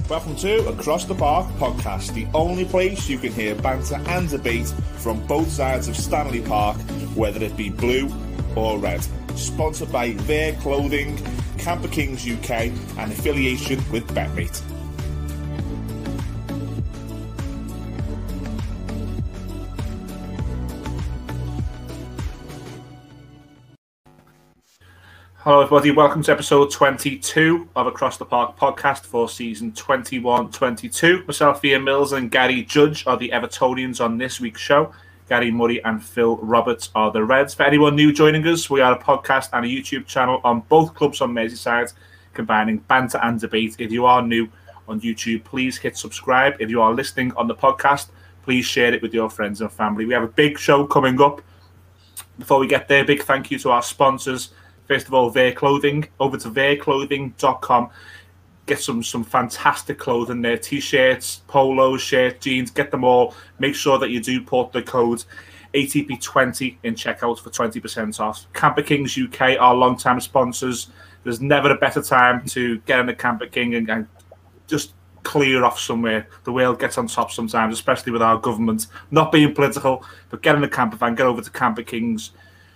Welcome to Across the Park podcast, the only place you can hear banter and debate from both sides of Stanley Park, whether it be blue or red. Sponsored by Their Clothing, Camper Kings UK, and affiliation with BetMate. Hello everybody, welcome to episode 22 of Across the Park podcast for season 21-22. Myself, Ian Mills, and Gary Judge are the Evertonians on this week's show. Gary Murray and Phil Roberts are the Reds. For anyone new joining us, we are a podcast and a YouTube channel on both clubs on Merseyside, combining banter and debate. If you are new on YouTube, please hit subscribe. If you are listening on the podcast, please share it with your friends and family. We have a big show coming up. Before we get there, big thank you to our sponsors. First of all, Their Clothing. Over to theirclothing.com. Get some fantastic clothing there. T-shirts, polos, shirts, jeans. Get them all. Make sure that you do put the code ATP20 in checkout for 20% off. Camper Kings UK, our long-time sponsors. There's never a better time to get in a Camper King and just clear off somewhere. The world gets on top sometimes, especially with our government. Not being political, but get in a camper van. Get over to Camper Kings.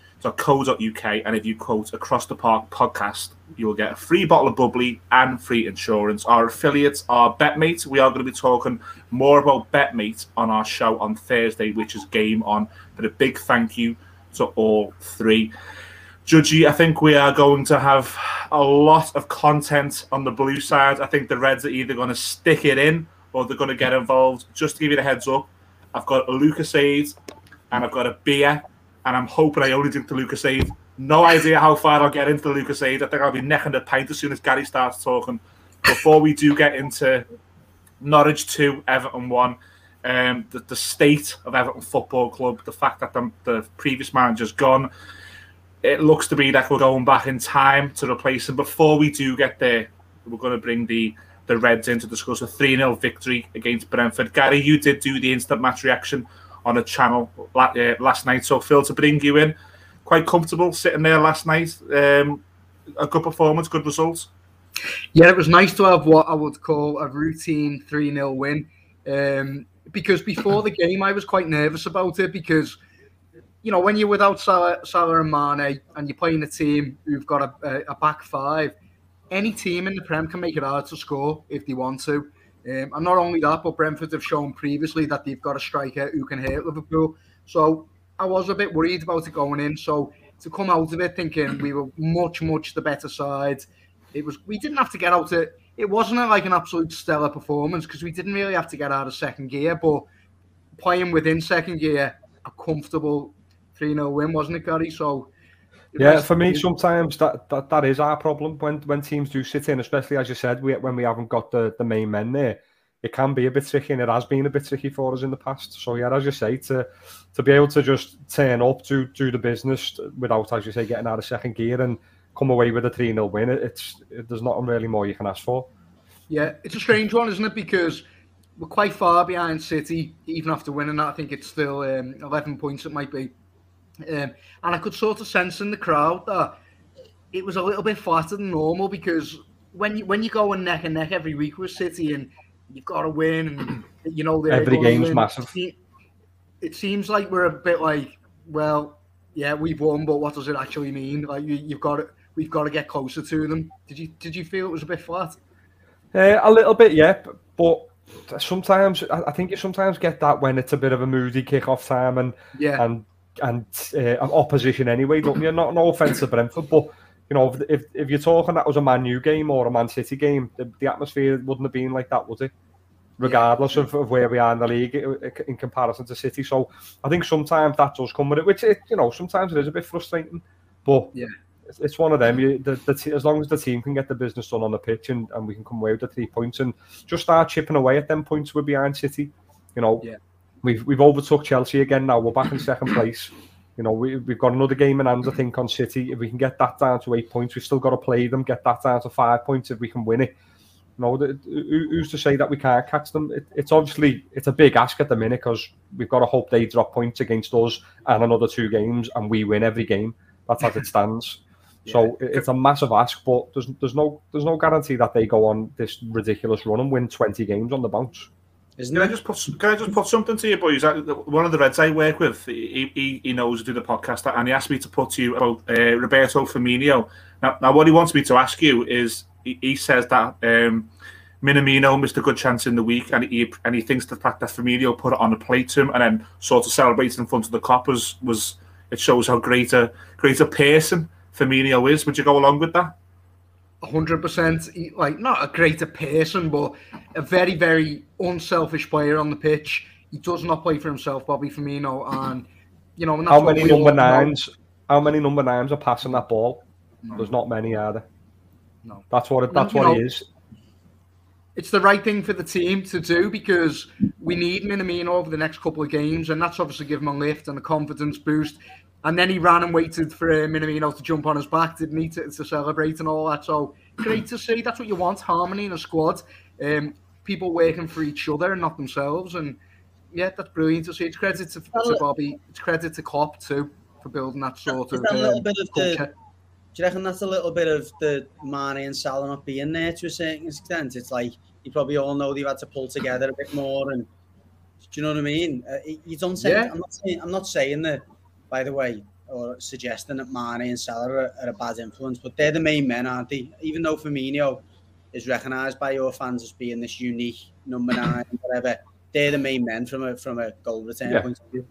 .co.uk, and if you quote Across the Park podcast, you will get a free bottle of bubbly and free insurance. Our affiliates are BetMate. We are going to be talking more about BetMate on our show on Thursday, which is Game On. But a big thank you to all three. Judgy, I think we are going to have a lot of content on the blue side. I think the Reds are either going to stick it in or they're going to get involved. Just to give you the heads up, I've got a Lucozade and I've got a beer. And I'm hoping I only drink the Lucozade. No idea how far I'll get into the Lucozade. I think I'll be necking the pint as soon as Gary starts talking. Before we do get into Norwich 2, Everton 1, the state of Everton Football Club, the fact that the previous manager's gone, it looks to be that we're going back in time to replace him. Before we do get there, we're going to bring the Reds in to discuss a 3-0 victory against Brentford. Gary, you did do the instant match reaction on a channel last night. So, Phil, to bring you in, quite comfortable sitting there last night. A good performance, good results. Yeah, it was nice to have what I would call a routine 3-0 win. Because before the game, I was quite nervous about it because, you know, when you're without Salah and Mane and you're playing a team who've got a back five, any team in the Prem can make it hard to score if they want to. And not only that, but Brentford have shown previously that they've got a striker who can hurt Liverpool. So I was a bit worried about it going in. So to come out of it thinking we were much the better side, we didn't have to get out of it. It wasn't like an absolute stellar performance because we didn't really have to get out of second gear. But playing within second gear, a comfortable 3-0 win, wasn't it, Gary? So yeah, for me, sometimes that is our problem when teams do sit in, especially as you said, when we haven't got the main men there. It can be a bit tricky, and it has been a bit tricky for us in the past. So yeah, as you say, to be able to just turn up, do the business without, as you say, getting out of second gear and come away with a 3-0 win, there's not really more you can ask for. Yeah, it's a strange one, isn't it? Because we're quite far behind City, even after winning that. I think it's still 11 points it might be. And I could sort of sense in the crowd that it was a little bit flatter than normal because when you go neck and neck every week with City and you've got to win, and you know every game's massive. It seems like we're a bit like, well, yeah, we've won, but what does it actually mean? Like we've got to get closer to them. Did you feel it was a bit flat? A little bit, yeah, but sometimes I think you sometimes get that when it's a bit of a moody kick-off time and opposition anyway, don't you? No offence to Brentford, but you know, if you're talking that was a Man U game or a Man City game, the atmosphere wouldn't have been like that, would it? Regardless of where we are in the league in comparison to City. So I think sometimes that does come with it, which sometimes it is a bit frustrating, but yeah, it's one of them. As long as the team can get the business done on the pitch and we can come away with the 3 points and just start chipping away at them points we're behind City, you know. Yeah. We've overtook Chelsea again now. We're back in second place. You know, we've got another game in hand, I think, on City. If we can get that down to 8 points, we've still got to play them, get that down to 5 points if we can win it. You know, who's to say that we can't catch them? It's a big ask at the minute because we've got to hope they drop points against us and another 2 games and we win every game. That's as it stands. So it's a massive ask, but there's no guarantee that they go on this ridiculous run and win 20 games on the bounce. Can I just put something to you, boys? One of the Reds I work with, he knows to do the podcast, and he asked me to put to you about Roberto Firmino. Now, what he wants me to ask you is, he says that Minamino missed a good chance in the week, and he thinks the fact that Firmino put it on the plate to him and then sort of celebrated in front of the coppers was it shows how great a person Firmino is. Would you go along with that? 100%. Like, not a greater person, but a very, very unselfish player on the pitch. He does not play for himself, Bobby Firmino, and and that's how many number nines? How many number nines are passing that ball? No. There's not many, are there? No. That's what he is. It's the right thing for the team to do because we need Minamino over the next couple of games, and that's obviously give him a lift and a confidence boost. And then he ran and waited for Minamino to jump on his back, didn't he, to celebrate and all that. So great to see. That's what you want, harmony in a squad. People working for each other and not themselves. And yeah, that's brilliant to see. It's credit to Bobby. It's credit to Klopp too for building that sort of culture. Do you reckon that's a little bit of the Mane and Salah not being there to a certain extent? It's like you probably all know they've had to pull together a bit more. And do you know what I mean? You don't say. Yeah. I'm not saying that, by the way, or suggesting that Mane and Salah are a bad influence, but they're the main men, aren't they? Even though Firmino is recognised by your fans as being this unique number 9, whatever, they're the main men from a goal return point of view.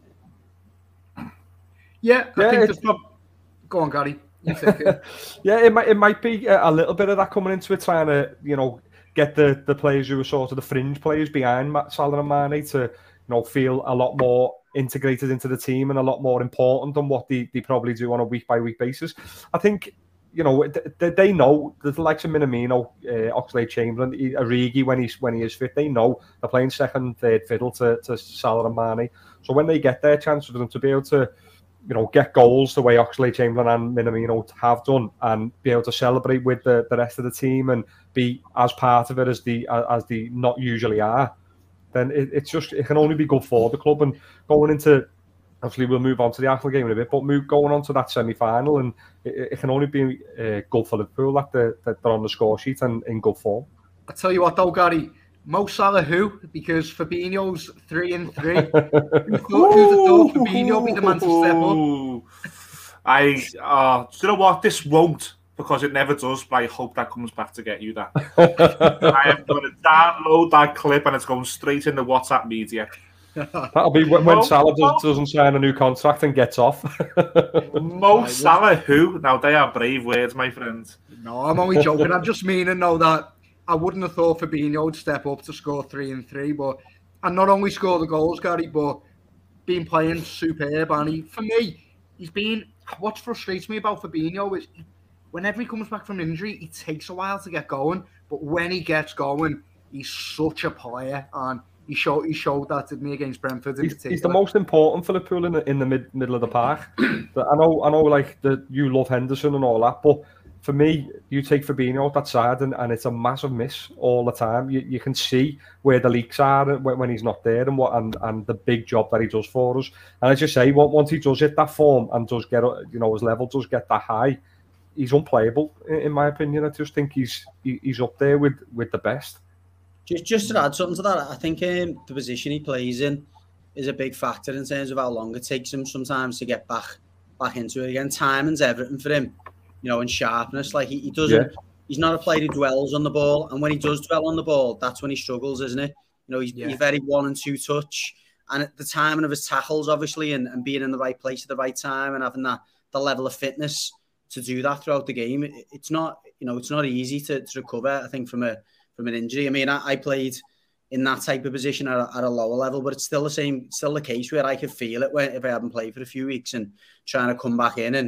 Yeah, I think there's go on, Gary. Yeah, it might be a little bit of that coming into it, trying to get the players who are sort of the fringe players behind Salah and Mane to feel a lot more integrated into the team and a lot more important than what they probably do on a week by week basis. I think they know the likes of Minamino, Oxlade-Chamberlain, Origi when he is fit, they know they're playing second, third fiddle to Salah and Mane. So when they get their chance for them to be able to get goals the way Oxlade-Chamberlain and Minamino have done, and be able to celebrate with the rest of the team and be as part of it as they not usually are, then it can only be good for the club. And going into, obviously we'll move on to the Arsenal game in a bit, but going on to that semi-final, and it can only be good for Liverpool that they're on the score sheet and in good form. I tell you what though, Gary, Mo Salah who? Because Fabinho's 3-3. Who'd have thought Fabinho be the man to step up? Do you know what? This won't, because it never does, but I hope that comes back to get you that. I am going to download that clip and it's going straight in the WhatsApp media. That'll be when Salah doesn't sign a new contract and gets off. Mo Salah who? Now, they are brave words, my friends. No, I'm only joking. I'm just meaning, though, that I wouldn't have thought Fabinho would step up to score 3-3, and not only score the goals, Gary, but been playing superb. And for me, what frustrates me about Fabinho is whenever he comes back from injury, it takes a while to get going. But when he gets going, he's such a player, and he showed that, didn't he, against Brentford? He's the most important for Liverpool in the middle of the park. I know, like you love Henderson and all that, but for me, you take Fabinho out that side and it's a massive miss all the time. You can see where the leaks are when he's not there and the big job that he does for us. And as you say, once he does hit that form and does get his level does get that high, he's unplayable in my opinion. I just think he's up there with the best. Just to add something to that, I think the position he plays in is a big factor in terms of how long it takes him sometimes to get back into it again. Timing's everything for him. And sharpness. Like he doesn't, he's not a player who dwells on the ball, and when he does dwell on the ball, that's when he struggles, isn't it? He's very 1 and 2 touch, and at the timing of his tackles, obviously, and being in the right place at the right time, and having the level of fitness to do that throughout the game, it's not easy to recover. I think from an injury. I mean, I played in that type of position at a lower level, but it's still the case where I could feel it if I haven't played for a few weeks and trying to come back in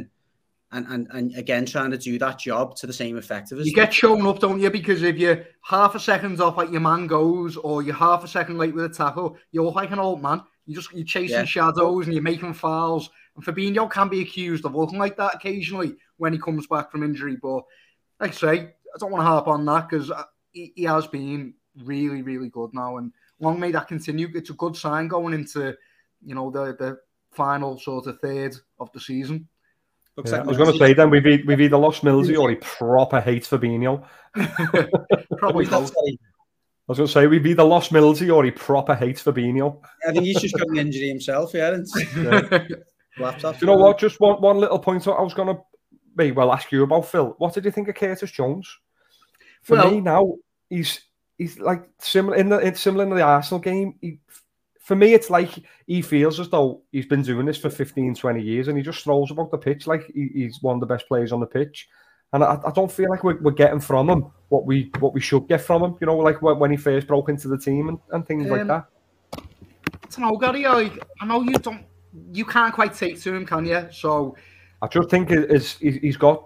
and again, trying to do that job to the same effectiveness. You get shown up, don't you? Because if you're half a second off like your man goes, or you're half a second late with a tackle, you look like an old man. You're chasing shadows and you're making fouls. And Fabinho can be accused of looking like that occasionally when he comes back from injury. But like I say, I don't want to harp on that because he has been really, really good now. And long may that continue. It's a good sign going into, the final sort of third of the season. I was going to say then we've either lost Millsy or he proper hates Fabinho. Probably both. I was going to say we've either lost Millsy or he proper hates Fabinho. I think he's just got an injury himself. Laptop. You know what? Just one little point I was going to ask you about, Phil. What did you think of Curtis Jones? For me now, he's like similar in the Arsenal game. For me, it's like he feels as though he's been doing this for 15, 20 years and he just strolls about the pitch like he's one of the best players on the pitch. And I don't feel like we're getting from him what we should get from him, you know, like when he first broke into the team and things like that. I don't know, Gary, I know you can't quite take to him, can you? So I just think he's got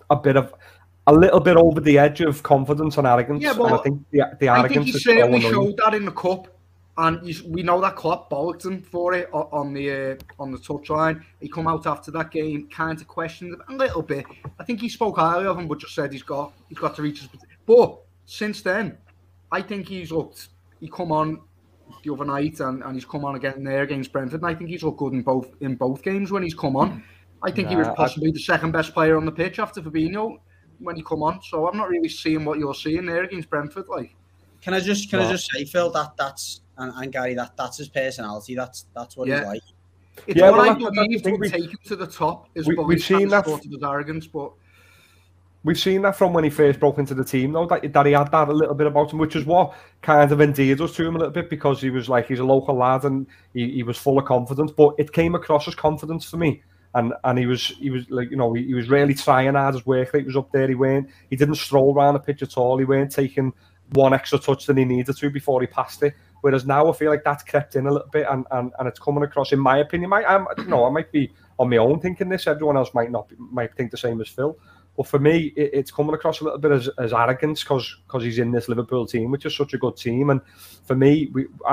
a little bit over the edge of confidence and arrogance. Yeah, but and I think the arrogance he certainly showed that in the cup. And we know that Klopp bollocked him for it on the touchline. He come out after that game, kind of questioned him a little bit. I think he spoke highly of him, but just said he's got to reach his. But since then, I think he's looked. He come on the other night, and he's come on again there against Brentford. And I think he's looked good in both games when he's come on. I think he was possibly the second best player on the pitch after Fabinho when he come on. So I'm not really seeing what you're seeing there against Brentford. Like, can I just say, Phil, that's. And Gary, that's his personality. That's what he's like. It's what I believe will take him to the top. We've seen that sort of his arrogance, but we've seen that from when he first broke into the team, though. That he had that a little bit about him, which is what kind of endeared us to him a little bit because he was like he's a local lad and he was full of confidence. But it came across as confidence for me, and he was like, you know, he was really trying hard. His work rate was up there. He didn't stroll around the pitch at all. He weren't taking one extra touch than he needed to before he passed it. Whereas now I feel like that's crept in a little bit and it's coming across, in my opinion. I might be on my own thinking this. Everyone else might think the same as Phil. But for me, it's coming across a little bit as arrogance because he's in this Liverpool team, which is such a good team. And for me,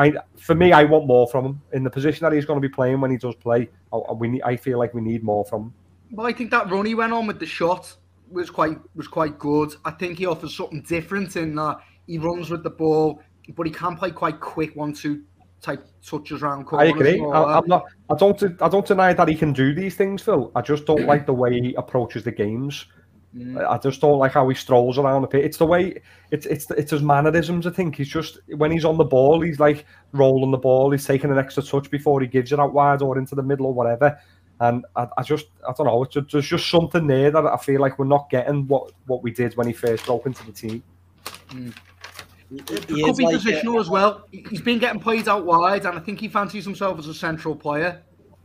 I want more from him in the position that he's going to be playing when he does play. I feel like we need more from him. Well, I think that run he went on with the shot was quite good. I think he offers something different in that he runs with the ball, but he can play quite quick 1-2 type touches around corners. I agree. I don't deny that he can do these things, Phil. I just don't like the way he approaches the games. I just don't like how he strolls around the pitch. It's the way it's his mannerisms. I think he's just, when he's on the ball, he's like rolling the ball. He's taking an extra touch before he gives it out wide or into the middle or whatever. And I don't know. There's just something there that I feel like we're not getting what we did when he first broke into the team. It could be positional as well. He's been getting played out wide, and I think he fancies himself as a central player.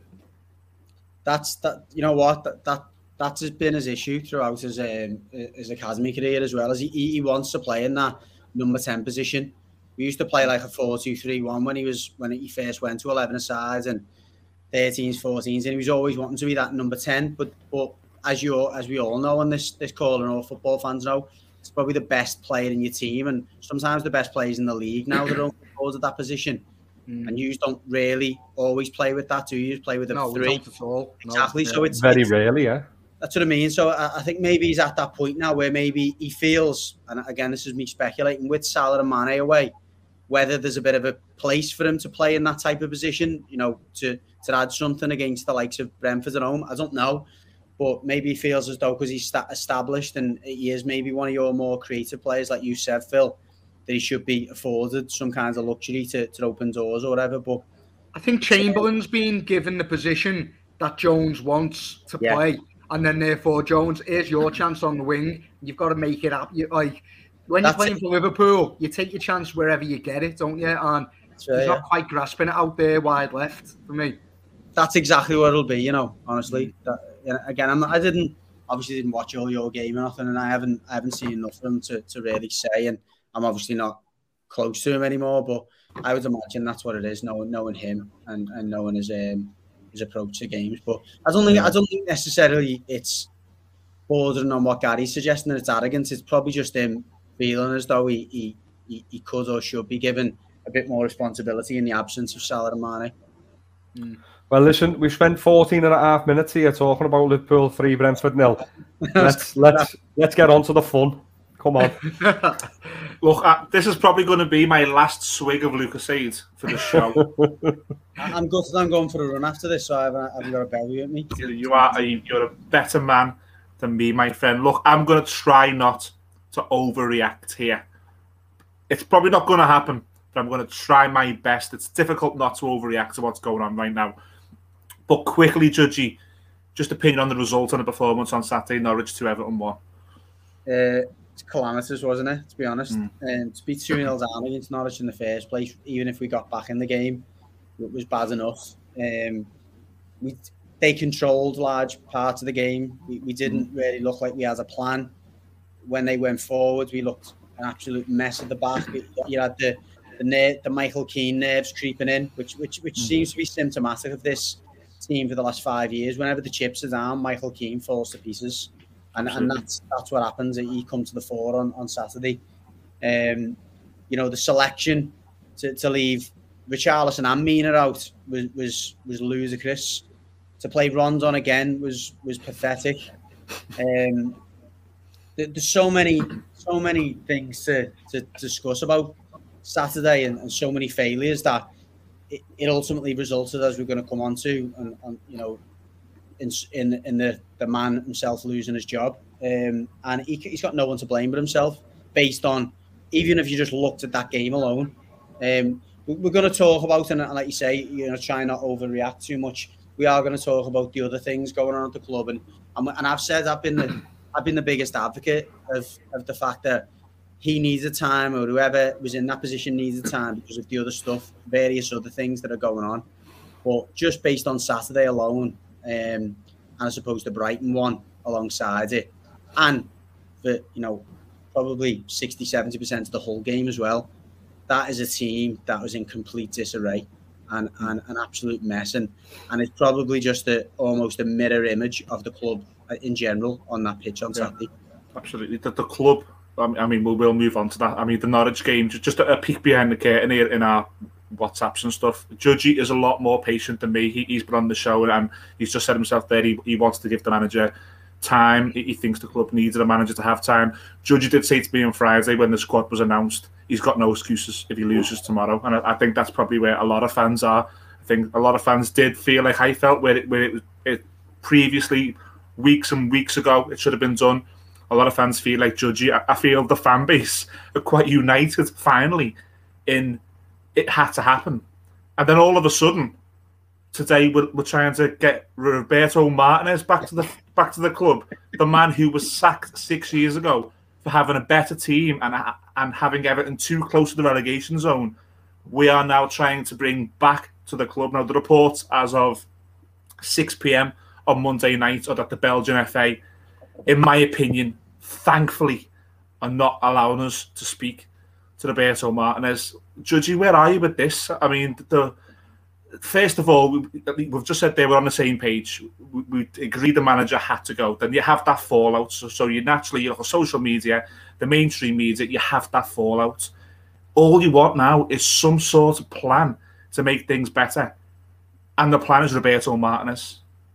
You know what? That's been his issue throughout his academy career as well. As he wants to play in that number 10 position. We used to play like a 4-2-3-1 when he first went to 11-a-side and 13s, 14s, and he was always wanting to be that number 10. But as we all know, and this call and all football fans know, it's probably the best player in your team, and sometimes the best players in the league now that are forward at that position. And you don't really always play with that, do you? Play with a 3. Not at all. Exactly. No, so it's very rarely, yeah. That's what I mean. So I think maybe he's at that point now where maybe he feels, and again, this is me speculating, with Salah and Mane away, whether there's a bit of a place for him to play in that type of position, you know, to add something against the likes of Brentford at home. I don't know. But maybe he feels as though because he's established and he is maybe one of your more creative players, like you said, Phil, that he should be afforded some kind of luxury to open doors or whatever. But I think Chamberlain's been given the position that Jones wants to play. And then therefore, Jones, here's your chance on the wing. You've got to make it up. Like when you're playing for Liverpool, you take your chance wherever you get it, don't you? And he's not quite grasping it out there wide left for me. That's exactly what it'll be, you know, honestly. Again, I didn't watch all your game or nothing, and I haven't seen enough of him to really say, and I'm obviously not close to him anymore, but I would imagine that's what it is, knowing him and knowing his approach to games. But I don't think necessarily it's bordering on what Gary's suggesting, that it's arrogance. It's probably just him feeling as though he could or should be given a bit more responsibility in the absence of Salah and Mane. Well, listen, we've spent 14 and a half minutes here talking about Liverpool 3, Brentford 0. Let's get on to the fun. Come on. Look, this is probably going to be my last swig of Lucozade for the show. I'm gutted I'm going for a run after this, so I haven't got a belly with me. You're a better man than me, my friend. Look, I'm going to try not to overreact here. It's probably not going to happen, but I'm going to try my best. It's difficult not to overreact to what's going on right now. But quickly, Judgy, just opinion on the result and the performance on Saturday, Norwich 2, Everton 1. It's calamitous, wasn't it, to be honest? And to be 2-0 down against Norwich in the first place, even if we got back in the game, it was bad enough. They controlled large parts of the game. We didn't really look like we had a plan. When they went forward, we looked an absolute mess at the back. You had the Michael Keane nerves creeping in, which seems to be symptomatic of this team for the last 5 years. Whenever the chips are down, Michael Keane falls to pieces, and that's what happens. He comes to the fore on Saturday. The selection to leave Richarlison and Mina out was ludicrous. To play Rondon again was pathetic. There's so many things to discuss about Saturday and so many failures that it ultimately resulted, as we're going to come on to, in the man himself losing his job. And he's got no one to blame but himself, based on, even if you just looked at that game alone. We're going to talk about, and like you say, try not overreact too much. We are going to talk about the other things going on at the club, and I've said I've been the biggest advocate of the fact that he needed time, or whoever was in that position needed time, because of the other stuff, various other things that are going on. But just based on Saturday alone, and I suppose the Brighton one alongside it, and the probably 60-70% of the whole game as well, that is a team that was in complete disarray and an absolute mess, and it's probably just almost a mirror image of the club in general on that pitch on Saturday. Absolutely. The club, I mean, we'll move on to that. I mean, the Norwich game, just a peek behind the curtain here in our WhatsApps and stuff. Judgy is a lot more patient than me. He's been on the show and he's just said himself there he wants to give the manager time. He thinks the club needed a manager to have time. Judgy did say to me on Friday when the squad was announced, he's got no excuses if he loses tomorrow. And I think that's probably where a lot of fans are. I think a lot of fans did feel like I felt where it previously, weeks and weeks ago, it should have been done. A lot of fans feel like Judgy. I feel the fan base are quite united finally in it had to happen. And then all of a sudden, today we're trying to get Roberto Martinez back to the club, the man who was sacked 6 years ago for having a better team and having Everton too close to the relegation zone. We are now trying to bring back to the club. Now, the reports as of 6 p.m. on Monday night are that the Belgian FA, in my opinion, thankfully, are not allowing us to speak to Roberto Martinez. Judgy, where are you with this? I mean, first of all, we've just said they were on the same page. We agreed the manager had to go. Then you have that fallout. So you naturally, social media, the mainstream media, you have that fallout. All you want now is some sort of plan to make things better. And the plan is Roberto Martinez.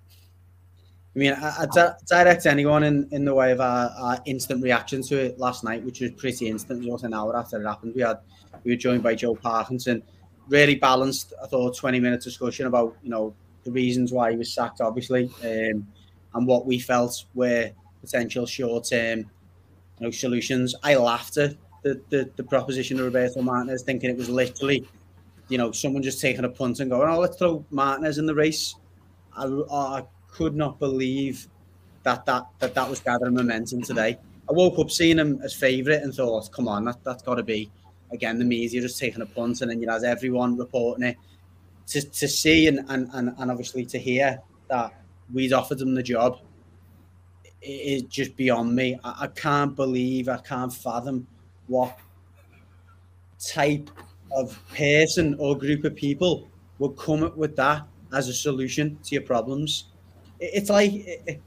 I mean, I direct anyone in the way of our instant reaction to it last night, which was pretty instant. It was an hour after it happened. We were joined by Joe Parkinson. Really balanced, I thought, 20-minute discussion about the reasons why he was sacked, obviously, and what we felt were potential short-term solutions. I laughed at the proposition of Roberto Martinez, thinking it was literally someone just taking a punt and going, let's throw Martinez in the race. I could not believe that was gathering momentum today. I woke up seeing him as favourite and thought, come on, that's got to be, again, the media just taking a punt, and then you have everyone reporting it. To see and obviously to hear that we'd offered him the job is just beyond me. I can't fathom what type of person or group of people would come up with that as a solution to your problems. It's like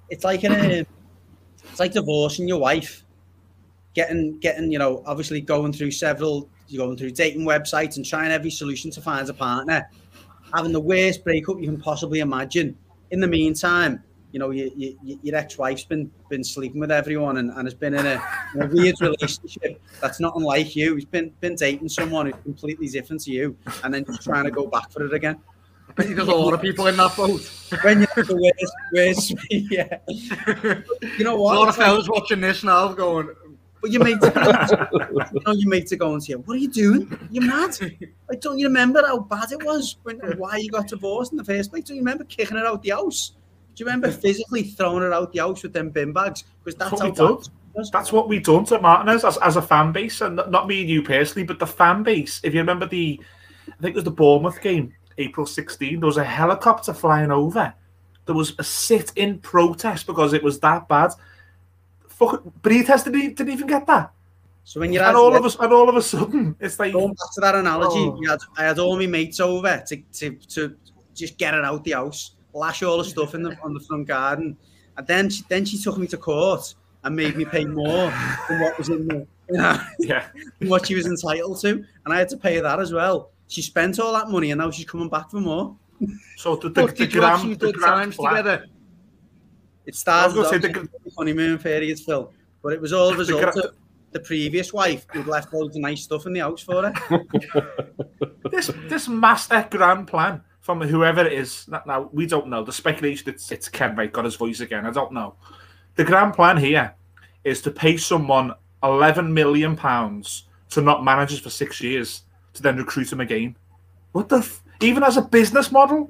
divorcing your wife, getting obviously going through dating websites and trying every solution to find a partner, having the worst breakup you can possibly imagine. In the meantime, you know, your ex-wife's been sleeping with everyone and has been in a weird relationship that's not unlike you. He's been dating someone who's completely different to you, and then just trying to go back for it again. I bet there's a lot of people in that boat. When you're where's yeah. You know what? A lot of fellas watching this now going, but your mate, your mate to go and say, "What are you doing? You're mad. Like, don't you remember how bad it was why you got divorced in the first place? Don't you remember kicking her out the house? Do you remember physically throwing her out the house with them bin bags? Because that's how bad it was. That's what we done to Martinez as a fan base, and not me and you personally, but the fan base. If you remember I think it was the Bournemouth game, April 16, there was a helicopter flying over. There was a sit-in protest because it was that bad. Benitez didn't even get that. So when you're all of a sudden, it's like going back to that analogy. I had all my mates over to just get it out the house, lash all the stuff on the front garden, and then she took me to court and made me pay more than what was in the what she was entitled to, and I had to pay her that as well. She spent all that money and now she's coming back for more. So the good times together. It started the honeymoon period, Phil, but it was all a result of the previous wife who'd left loads of nice stuff in the house for her. this master grand plan from whoever it is, now we don't know. The speculation it's Ken Wright got his voice again. I don't know. The grand plan here is to pay someone £11 million to not manage us for 6 years to then recruit him again. What the? Even as a business model,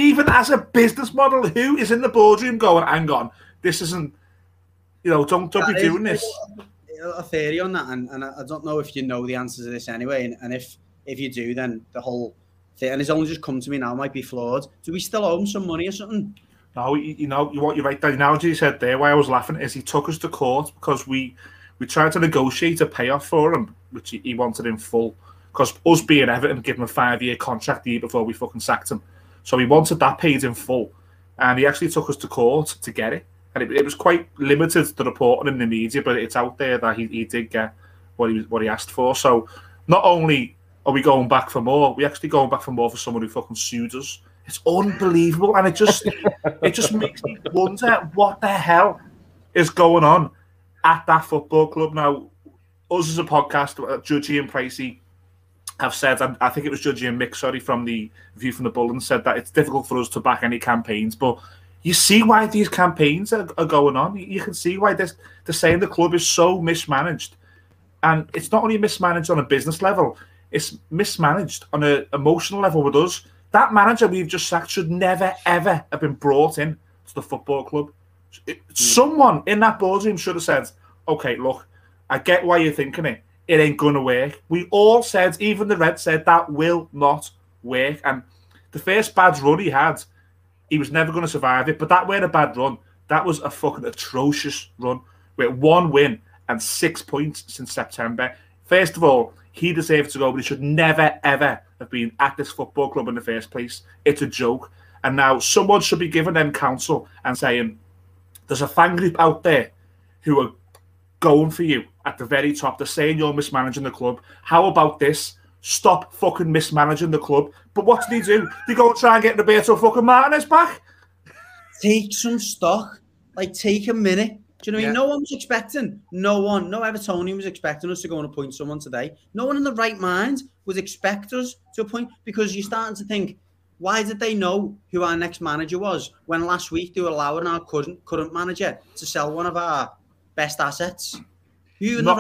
who is in the boardroom going, hang on, this isn't, don't be doing this. A theory on that, and I don't know if you know the answer to this anyway, and if you do, then the whole thing, and it's only just come to me now, might be flawed. Do we still owe him some money or something? No, you're right. The analogy you said there, why I was laughing, is he took us to court because we tried to negotiate a payoff for him, which he wanted in full. Because us being Everton, give him a 5-year contract the year before we fucking sacked him. So he wanted that paid in full. And he actually took us to court to get it. And it was quite limited, the reporting in the media, but it's out there that he did get what he asked for. So not only are we going back for more, we're actually going back for more for someone who fucking sued us. It's unbelievable. And it just makes me wonder what the hell is going on at that football club. Now, us as a podcast, Judgy and Pricey, have said, and I think it was Judgy and Mick, from the View from the Bull, said that it's difficult for us to back any campaigns, but you see why these campaigns are going on. You can see why they're saying the club is so mismanaged. And it's not only mismanaged on a business level, it's mismanaged on an emotional level with us. That manager we've just sacked should never, ever have been brought in to the football club. Someone in that boardroom should have said, okay, look, I get why you're thinking it. It ain't going to work. We all said, even the Reds said, that will not work. And the first bad run he had, he was never going to survive it. But that weren't a bad run. That was a fucking atrocious run with 1 win and 6 points since September. First of all, he deserved to go, but he should never, ever have been at this football club in the first place. It's a joke. And now someone should be giving them counsel and saying, there's a fan group out there who are going for you at the very top. They're saying you're mismanaging the club. How about this? Stop fucking mismanaging the club. But what do? They go and try and get Roberto fucking Martinez back? Take some stock. Like, take a minute. Do you know what I mean? No one was expecting. No Evertonian was expecting us to go and appoint someone today. No one in the right mind would expect us to appoint, because you're starting to think, why did they know who our next manager was when last week they were allowing our current manager to sell one of our best assets? Not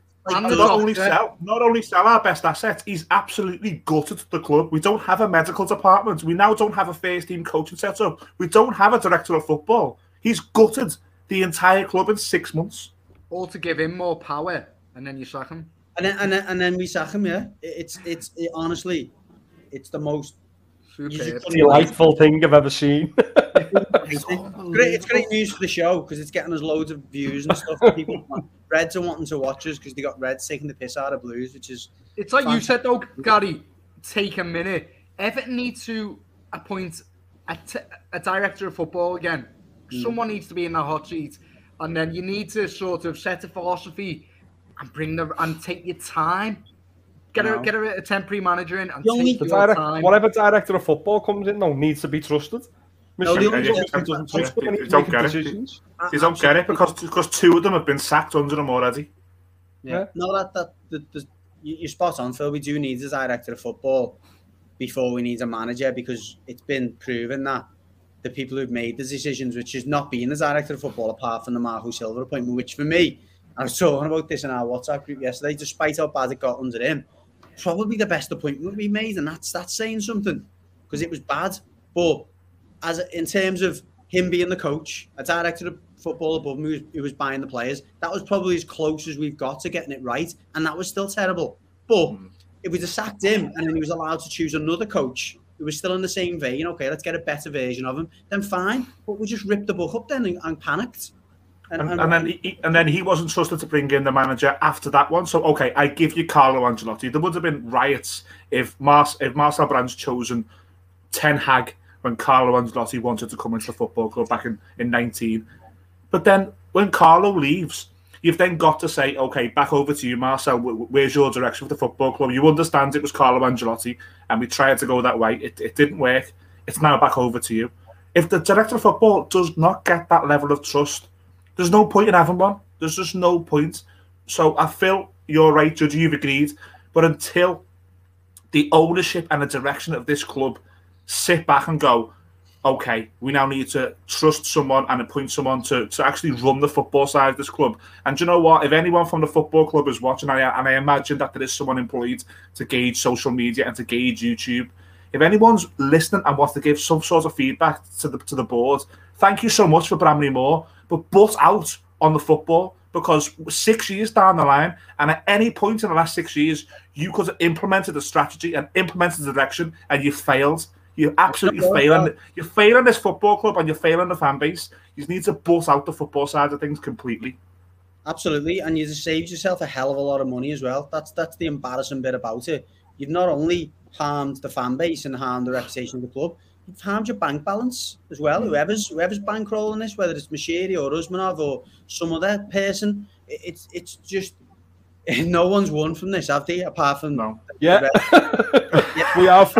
only sell our best assets, he's absolutely gutted the club. We don't have a medical department. We now don't have a first team coaching setup. We don't have a director of football. He's gutted the entire club in 6 months. All to give him more power, and then you sack him. And then we sack him. Yeah, it's honestly, it's the most delightful thing I've ever seen. It's great news for the show because it's getting us loads of views and stuff. People, Reds are wanting to watch us because they got Reds taking the piss out of Blues, which is. It's like you said though, Gary. Take a minute. Everton needs to appoint a director of football again. Someone needs to be in the hot seat, and then you need to sort of set a philosophy and take your time. Get a temporary manager in and take your time. Whatever director of football comes in, though, needs to be trusted. No, they don't get it. They don't get it because two of them have been sacked under him already. Yeah. No, you're spot on, Phil. We do need a director of football before we need a manager, because it's been proven that the people who've made the decisions, which has not been the director of football apart from the Marco Silva appointment, which for me, I was talking about this in our WhatsApp group yesterday, despite how bad it got under him, probably the best appointment we made, and that's saying something, because it was bad. But in terms of him being the coach, a director of football above him who was buying the players, that was probably as close as we've got to getting it right, and that was still terrible. But if we'd have sacked him and then he was allowed to choose another coach who was still in the same vein, okay, let's get a better version of him, then fine. But we just ripped the book up then and panicked. And then he wasn't trusted to bring in the manager after that one. So, okay, I give you Carlo Ancelotti. There would have been riots if Marcel Brandt's chosen Ten Hag when Carlo Ancelotti wanted to come into the football club back in 19. But then when Carlo leaves, you've then got to say, okay, back over to you, Marcel. Where's your direction for the football club? You understand it was Carlo Ancelotti, and we tried to go that way. It didn't work. It's now back over to you. If the director of football does not get that level of trust, there's no point in having one. There's just no point. So I feel you're right, Judge, you've agreed. But until the ownership and the direction of this club sit back and go, okay, we now need to trust someone and appoint someone to actually run the football side of this club. And you know what? If anyone from the football club is watching, and I imagine that there is someone employed to gauge social media and to gauge YouTube, if anyone's listening and wants to give some sort of feedback to the board, thank you so much for Bramley Moore, but butt out on the football, because 6 years down the line, and at any point in the last 6 years, you could have implemented a strategy and implemented the direction, and you failed. You're absolutely failing. You're failing this football club and you're failing the fan base. You need to butt out the football side of things completely. Absolutely, and you just saved yourself a hell of a lot of money as well. That's the embarrassing bit about it. You've not only harmed the fan base and harmed the reputation of the club, you've harmed your bank balance as well. Whoever's bankrolling this, whether it's Mashiri or Usmanov or some other person, it's just no one's won from this, have they? Apart from we have.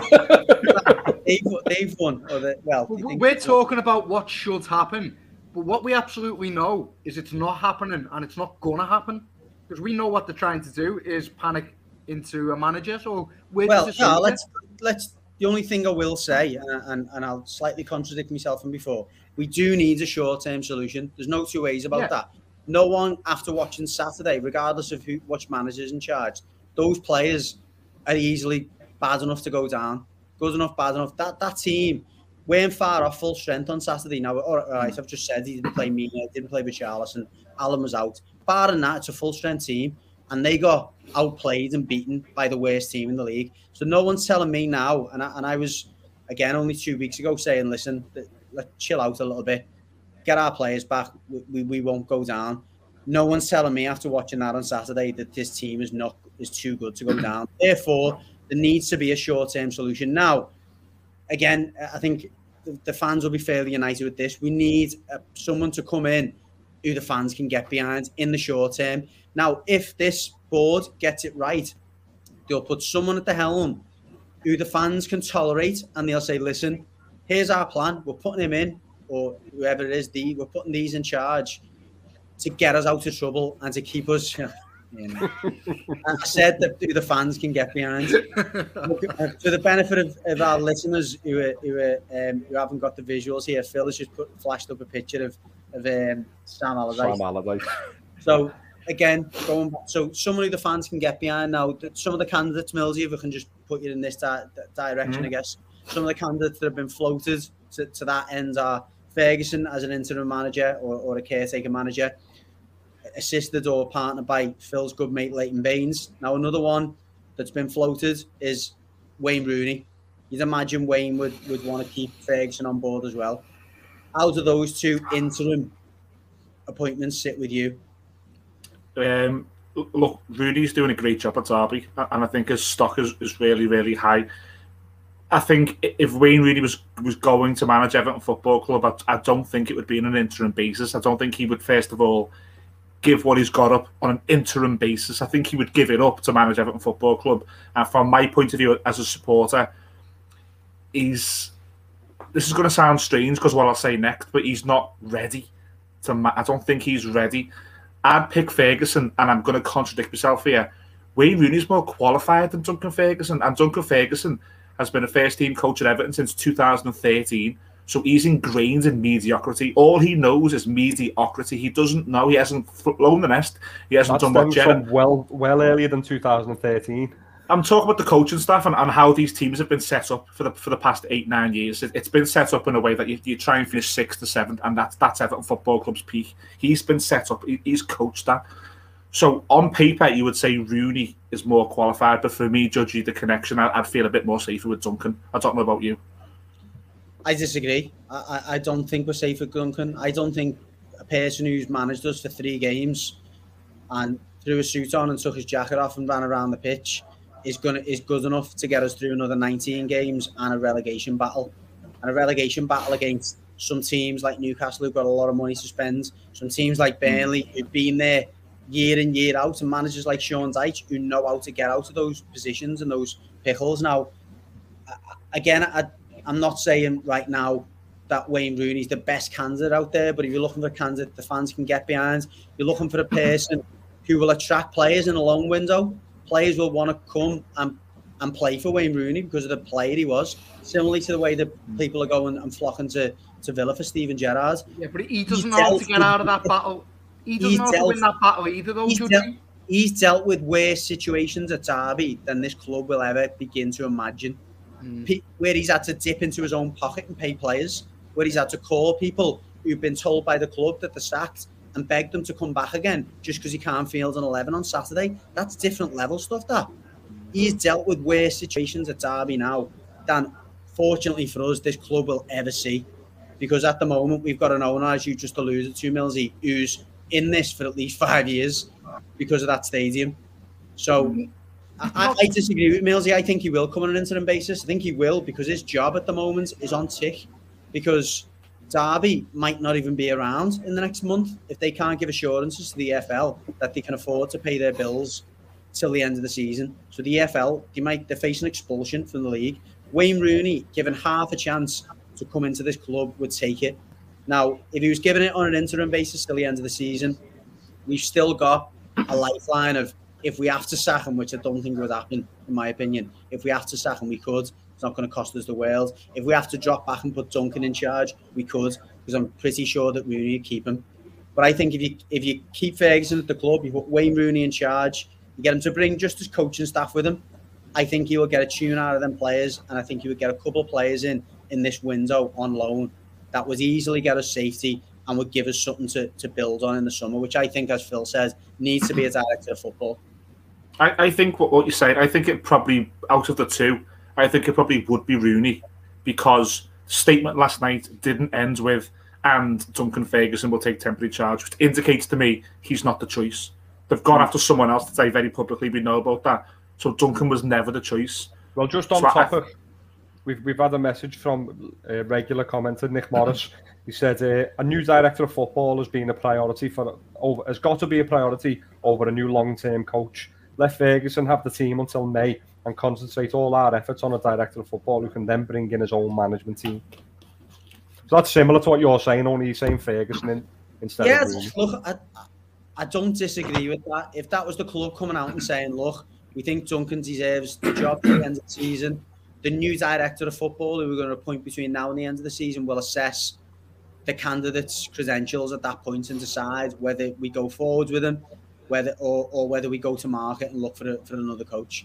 They've won. We're talking about what should happen, but what we absolutely know is it's not happening, and it's not going to happen, because we know what they're trying to do is panic into a manager. So let's. The only thing I will say, and I'll slightly contradict myself from before, we do need a short-term solution. There's no two ways about that. No one, after watching Saturday, regardless of which manager's in charge, those players are easily bad enough to go down. Good enough, bad enough. That team weren't far off full strength on Saturday. Now, all right, I've just said he didn't play Mina, didn't play Richarlison, Alan was out. Barring that, it's a full-strength team, and they got outplayed and beaten by the worst team in the league. So no one's telling me now, and I was, again, only 2 weeks ago saying, listen, let's chill out a little bit, get our players back, we won't go down. No one's telling me after watching that on Saturday that this team is too good to go down. Therefore, there needs to be a short-term solution. Now, again, I think the fans will be fairly united with this. We need someone to come in who the fans can get behind in the short term. Now, if this board gets it right, they'll put someone at the helm who the fans can tolerate, and they'll say, listen, here's our plan. We're putting him in, or whoever it is, we're putting these in charge to get us out of trouble and to keep us... I said that the fans can get behind. For the benefit of our listeners who haven't got the visuals here, Phil has just flashed up a picture of Sam Allardyce. So again, so someone who the fans can get behind. Now, some of the candidates, Millsy, if we can just put you in this direction, I guess. Some of the candidates that have been floated to that end are Ferguson as an interim manager or a caretaker manager, assisted or partnered by Phil's good mate Leighton Baines. Now, another one that's been floated is Wayne Rooney. You'd imagine Wayne would want to keep Ferguson on board as well. How do those two interim appointments sit with you? Look, Rooney's doing a great job at Derby, and I think his stock is really, really high. I think if Wayne Rooney was going to manage Everton Football Club, I don't think it would be on an interim basis. I don't think he would, first of all, give what he's got up on an interim basis. I think he would give it up to manage Everton Football Club. And from my point of view as a supporter, he's this is going to sound strange because what I'll say next, but he's not ready. I don't think he's ready. I'd pick Ferguson, and I'm going to contradict myself here. Wayne Rooney's more qualified than Duncan Ferguson, and Duncan Ferguson has been a first-team coach at Everton since 2013, so he's ingrained in mediocrity. All he knows is mediocrity. He doesn't know. He hasn't flown the nest. He hasn't done what Gerrard... Well earlier than 2013. I'm talking about the coaching staff and how these teams have been set up for the past 8-9 years. It's been set up in a way that you try and finish 6th to 7th, and that's Everton Football Club's peak. He's been set up. He's coached that. So on paper, you would say Rooney is more qualified, but for me, judging the connection, I'd feel a bit more safer with Duncan. I don't know about you. I disagree. I don't think we're safe with Duncan. I don't think a person who's managed us for 3 games and threw a suit on and took his jacket off and ran around the pitch is good enough to get us through another 19 games and a relegation battle. And a relegation battle against some teams like Newcastle who've got a lot of money to spend, some teams like Burnley who've been there year in, year out, and managers like Sean Dyche who know how to get out of those positions and those pickles. Now, again, I'm not saying right now that Wayne Rooney's the best candidate out there, but if you're looking for a candidate the fans can get behind, you're looking for a person who will attract players in a long window. Players will want to come and play for Wayne Rooney because of the player he was, similarly to the way that people are going and flocking to Villa for Steven Gerrard. Yeah, but he doesn't know how to get out of that battle. He doesn't know how to win that battle either, though, he's dealt with worse situations at Derby than this club will ever begin to imagine. Where he's had to dip into his own pocket and pay players, where he's had to call people who've been told by the club that they're sacked and beg them to come back again just because he can't field an 11 on Saturday. That's different level stuff, that. He's dealt with worse situations at Derby now than, fortunately for us, this club will ever see. Because at the moment, we've got an owner, as you just alluded to, Millsy, who's in this for at least 5 years because of that stadium. So I disagree with Millsy. I think he will come on an interim basis. I think he will because his job at the moment is on tick. Because Derby might not even be around in the next month if they can't give assurances to the EFL that they can afford to pay their bills till the end of the season. So the EFL, they're facing expulsion from the league. Wayne Rooney, given half a chance to come into this club, would take it. Now, if he was given it on an interim basis till the end of the season, we've still got a lifeline of, if we have to sack him, which I don't think would happen, in my opinion, if we have to sack him, we could. It's not going to cost us the world. If we have to drop back and put Duncan in charge, we could, because I'm pretty sure that Rooney would keep him. But I think if you keep Ferguson at the club, you put Wayne Rooney in charge, you get him to bring just his coaching staff with him, I think he will get a tune out of them players, and I think he would get a couple of players in this window on loan that would easily get us safety and would give us something to build on in the summer, which I think, as Phil says, needs to be a director of football. I think what you're saying, I think it probably, out of the two, I think it probably would be Rooney, because the statement last night didn't end with, and Duncan Ferguson will take temporary charge, which indicates to me he's not the choice. They've gone after someone else to say very publicly, we know about that. So Duncan was never the choice. Well, just on topic, we've had a message from a regular commenter, Nick Morris. He said a new director of football has been a priority has got to be a priority over a new long-term coach. Let Ferguson have the team until May and concentrate all our efforts on a director of football who can then bring in his own management team. So that's similar to what you're saying, only you're saying Ferguson instead of Rooney. Look, I don't disagree with that. If that was the club coming out and saying, look, we think Duncan deserves the job at the end of the season, the new director of football who we're going to appoint between now and the end of the season will assess the candidate's credentials at that point and decide whether we go forward with him, whether we go to market and look for another coach.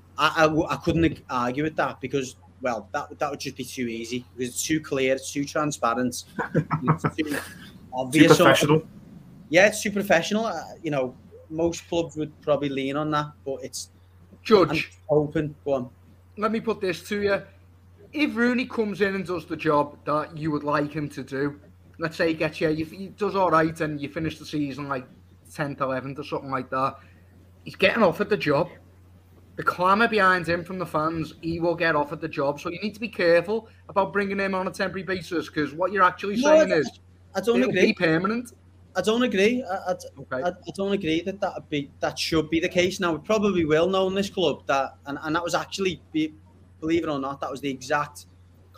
I couldn't argue with that because, well, that would just be too easy because it's too clear, it's too transparent, it's too obvious. Too professional. Yeah, it's too professional. Most clubs would probably lean on that, but it's Judge. Open. Go on. Let me put this to you. If Rooney comes in and does the job that you would like him to do, let's say he gets he does all right and you finish the season like 10th, 11th or something like that, he's getting offered the job. The clamour behind him from the fans, he will get offered the job. So you need to be careful about bringing him on a temporary basis because what you're actually saying is I don't agree. Be permanent. I don't agree. I don't agree that should be the case. Now, we probably will know in this club that, and that was actually, believe it or not, that was the exact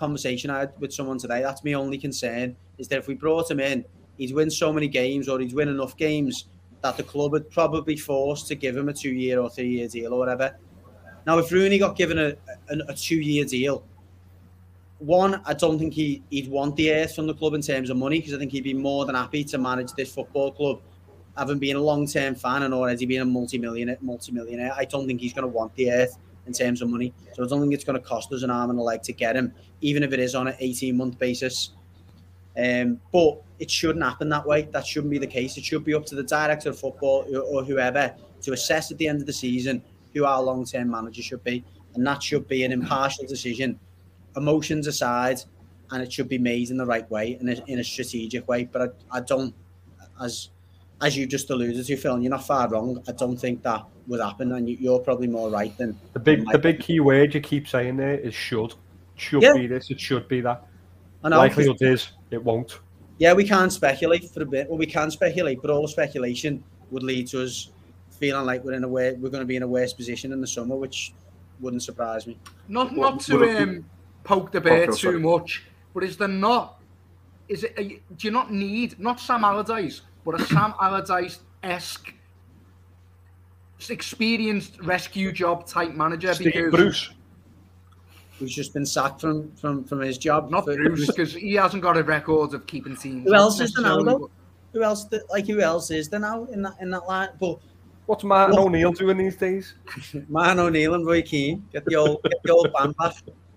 conversation I had with someone today. That's my only concern, is that if we brought him in, he'd win so many games, or he'd win enough games that the club would probably be forced to give him a 2-year or 3-year deal or whatever. Now, if Rooney got given a 2-year deal, one, I don't think he'd want the earth from the club in terms of money, because I think he'd be more than happy to manage this football club, having been a long-term fan and already been a multi-millionaire. I don't think he's going to want the earth in terms of money. So I don't think it's going to cost us an arm and a leg to get him, even if it is on an 18-month basis. But it shouldn't happen that way. That shouldn't be the case. It should be up to the director of football or whoever to assess at the end of the season who our long-term manager should be. And that should be an impartial decision, emotions aside, and it should be made in the right way, in a strategic way. But I don't, as you just alluded to, Phil, and you're not far wrong, I don't think that would happen, and you're probably more right than... The big key word you keep saying there is should. Should be this, it should be that. Likelihood is it won't. Yeah, we can't speculate for a bit. Well, we can speculate, but all the speculation would lead to us feeling like we're going to be in a worse position in the summer, which wouldn't surprise me. Not to poke the bear too much, but is there not? Do you not need not Sam Allardyce, but a Sam Allardyce-esque experienced rescue job type manager? Steve Bruce, who's just been sacked from his job. Not Bruce, because he hasn't got a record of keeping teams. Who else is there now, though? Who else is there now in that line? But what's Martin O'Neill doing these days? Martin O'Neill and Roy Keane. Get the old band back.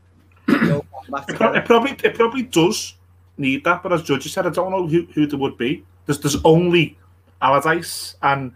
It probably does need that, but as Judge said, I don't know who there would be. There's only Allardyce, and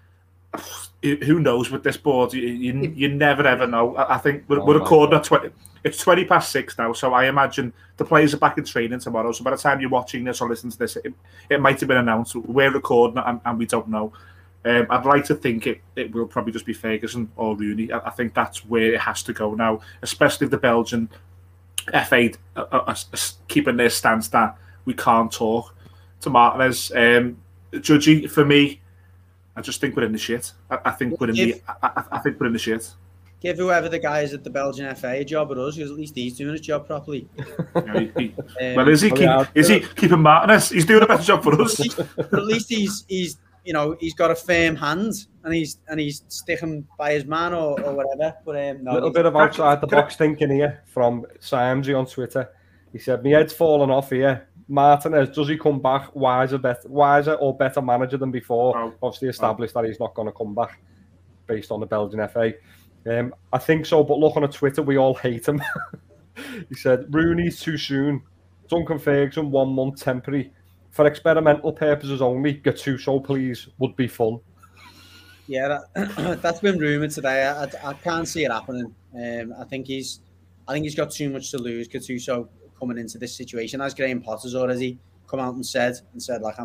who knows with this board? You never ever know. I think we're recording at 20. It's 20 past 6 now, so I imagine the players are back in training tomorrow. So by the time you're watching this or listening to this, it might have been announced. We're recording and we don't know. I'd like to think it will probably just be Ferguson or Rooney. I think that's where it has to go now, especially if the Belgian FA are keeping their stance that we can't talk to Martinez. Judgy, for me, I just think we're in the shit. I think we're in the shit. Give whoever the guy is at the Belgian FA a job at us, because at least he's doing his job properly. Well, is he keeping Martinez? He's doing a better job for us. But at least he's got a firm hand, and he's sticking by his man or whatever. But a little bit of outside the box thinking here from Simesy on Twitter. He said, "My head's falling off here. Martinez, does he come back wiser or better manager than before?" Obviously established that he's not going to come back based on the Belgian FA. I think so, but look on Twitter, we all hate him. He said, "Rooney's too soon. Duncan Ferguson, 1 month temporary. For experimental purposes only, Gattuso, please, would be fun." Yeah, that's been rumoured today. I can't see it happening. I think he's got too much to lose, Gattuso, coming into this situation. As Graham Potter's already come out and said like,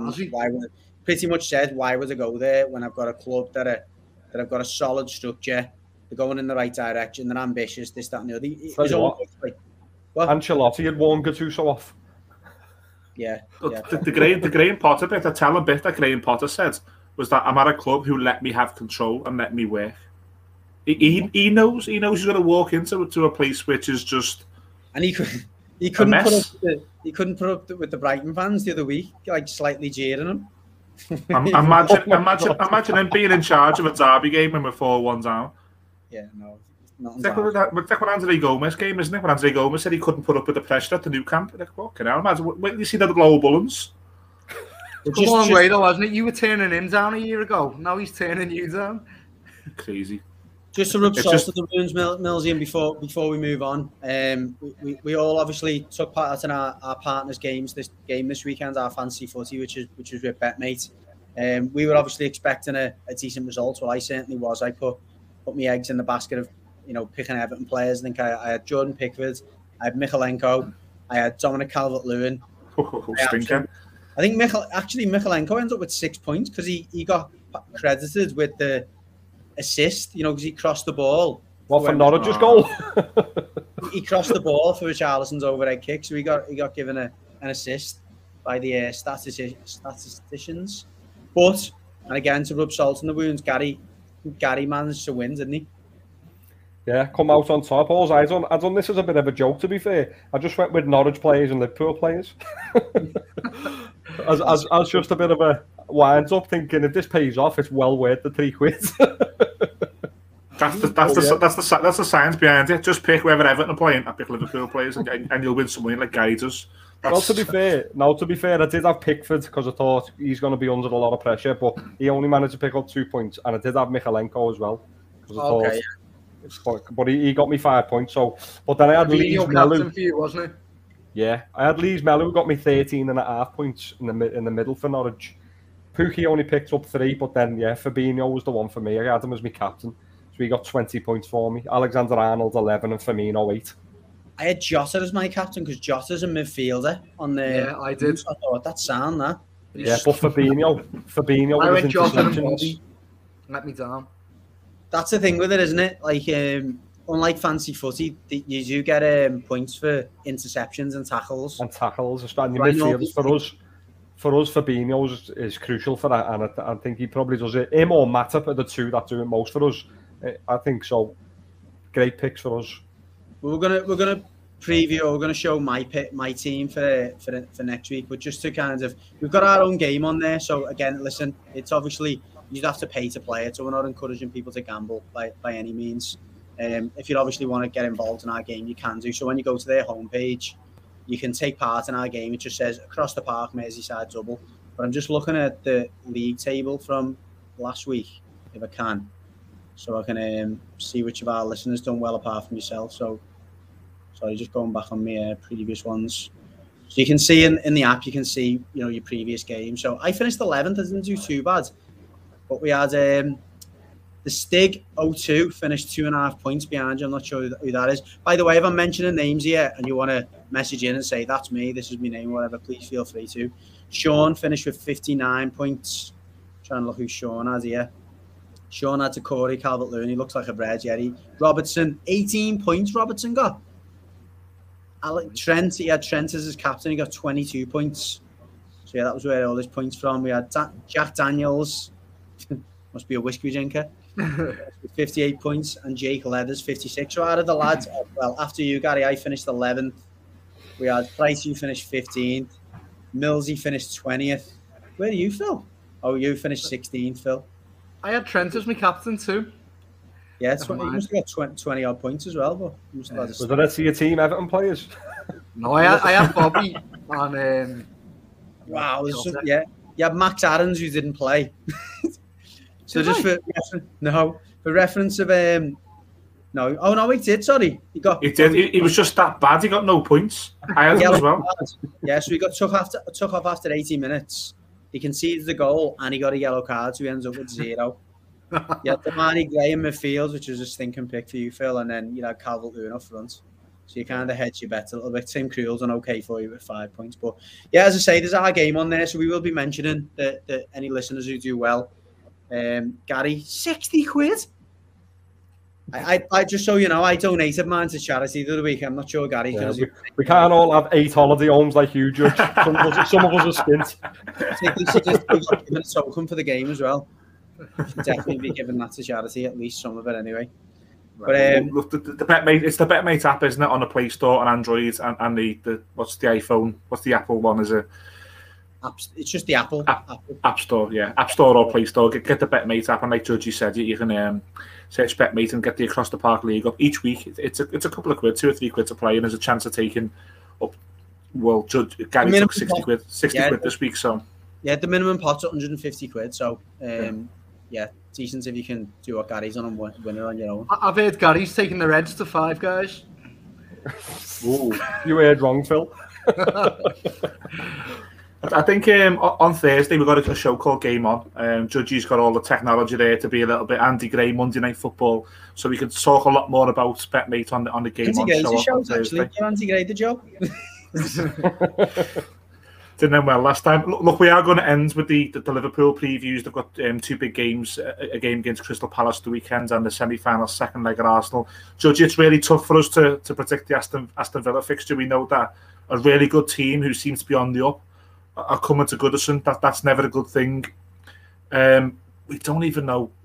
why would I go there when I've got a club that have got a solid structure, they're going in the right direction, they're ambitious, this, that, and the other. Ancelotti had warned Gattuso off. Yeah. The Graham Potter bit, the telling bit that Graham Potter said was that I'm at a club who let me have control and let me work. He knows he's going to walk into a place which is just and he couldn't put up with the Brighton fans the other week, like slightly jeering him. Imagine him being in charge of a derby game when we're 4-1 down. Yeah, no. It's like when Andre Gomez game, isn't it? When Andre Gomez said he couldn't put up with the pressure at the new camp. Like, fucking hell, imagine. Wait till you see the low bullens. It's a long way though, hasn't it? You were turning him down a year ago. Now he's turning you down. Crazy. Just to rub salt to the wounds, Millsy, and before we move on, we all obviously took part in our partners' games this weekend, our fantasy footy, which is with BetMate. We were obviously expecting a decent result. Well, I certainly was. I put my eggs in the basket of picking Everton players. I think I had Jordan Pickford, I had Mykolenko, I had Dominic Calvert-Lewin. I think Mykolenko ended up with 6 points because he got credited with the assist, because he crossed the ball. Well, for Norwich's goal. He crossed the ball for Richarlison's overhead kick, so he got given an assist by the statisticians. And again, to rub salt in the wounds, Gary managed to win, didn't he? Yeah, come out on top. I done this as a bit of a joke, to be fair. I just went with Norwich players and Liverpool players. as just a bit of a wind up, thinking if this pays off, it's well worth the £3. That's the science behind it. Just pick whoever Everton are playing. I pick Liverpool players, and you'll win some money like Gary does. Well, to be fair, I did have Pickford because I thought he's going to be under a lot of pressure, but he only managed to pick up 2 points, and I did have Michalenko as well. Okay. But he got me 5 points. But then I had Lees Mellu. For you, wasn't it? Yeah, I had Lees Mellu who got me 13.5 points in the middle for Norwich. Pookie only picked up 3, but then Fabinho was the one for me. I had him as my captain, so he got 20 points for me. Alexander-Arnold 11 and Firmino 8. I had Jota as my captain because Jota's a midfielder on the. Yeah, I did. I thought that's sound that. Yeah, but Fabinho I with went his Jota and interceptions. Bobby. Let me down. That's the thing with it, isn't it? Like, unlike fancy footy, you do get points for interceptions and tackles. And tackles, especially midfielders. For us, Fabinho is crucial for that, and I think he probably does it. Him or Matip are the two that do it most for us. I think so. Great picks for us. We're gonna preview. We're gonna show my team for next week. But just to we've got our own game on there. So again, listen, it's obviously. You'd have to pay to play it, so we're not encouraging people to gamble by any means. If you obviously want to get involved in our game, you can do. So when you go to their homepage, you can take part in our game. It just says Across the Park, Merseyside Double. But I'm just looking at the league table from last week, if I can, so I can see which of our listeners done well apart from yourself. So, sorry, just going back on my previous ones. So you can see in the app, you can see your previous game. So I finished 11th. I didn't do too bad. But we had the Stig 02 finished 2.5 points behind you. I'm not sure who that is. By the way, if I'm mentioning names here and you want to message in and say, that's me, this is my name, whatever, please feel free to. Sean finished with 59 points. Trying to look who Sean has here. Sean had to Corey Calvert-Lewin. He looks like a bread, Jerry. Robertson, 18 points Robertson got. Trent, he had Trent as his captain. He got 22 points. So, yeah, that was where all his points from. We had Jack Daniels. Must be a whiskey drinker. 58 points, and Jake Leathers 56. So out of the lads, well, after you, Gary, I finished 11th. We had Price, you finished 15th. Millsy finished 20th. Where are you, Phil? Oh, you finished 16th, Phil. I had Trent as my captain too. Yeah, you must have got 20 odd points as well. But you must have had was the rest of your team Everton players? No, I had Bobby and. Wow, yeah. You had Max Aarons who didn't play. So just for reference of no, oh no, he did. Sorry, he did. He was just that bad. He got no points. I had him as well. Yeah, so he got took off after 80 minutes. He conceded the goal and he got a yellow card, so he ends up with 0. You had Damani Gray in midfield, which was a stinking pick for you, Phil, and then you had Calvert-Lewin up front. So you kind of hedge your bet a little bit. Tim Krul's done okay for you with 5 points, but yeah, as I say, there's our game on there, so we will be mentioning the any listeners who do well. Gary, 60 quid. I just so you know, I donated mine to charity the other week. I'm not sure Gary. Yeah, we can't all have 8 holiday homes like you, Judge. Some of us are skint. Just give a token for the game as well. Should definitely be giving that to charity, at least some of it anyway. Right. But look, the BetMate, it's the BetMate app, isn't it, on the Play Store on Android and the what's the iPhone? What's the Apple one? Is it? It's just the Apple App Store, yeah, App Store or Play Store. Get the BetMate app, and like Judgy said, you can search BetMate and get the Across the Park League up each week. It's a couple of quid, 2 or 3 quid to play, and there's a chance of taking up. Well, Gary took 60 quid this week, so yeah, the minimum pot's 150 quid. So yeah, decent if you can do what Gary's on and win it on your own. I've heard Gary's taking the Reds to 5, guys. Ooh, you heard wrong, Phil. I think on Thursday we've got a show called Game On. Judgy's got all the technology there to be a little bit Andy Gray Monday Night Football, so we can talk a lot more about BetMate on the Game On show on Thursday. Actually, Andy Gray the job. Didn't end well last time. Look, we are going to end with the Liverpool previews. They've got 2 big games, a game against Crystal Palace the weekend and the semi-final second leg at Arsenal. Judge, it's really tough for us to predict the Aston Villa fixture. We know that a really good team who seems to be on the up are coming to Goodison. That's never a good thing. We don't even know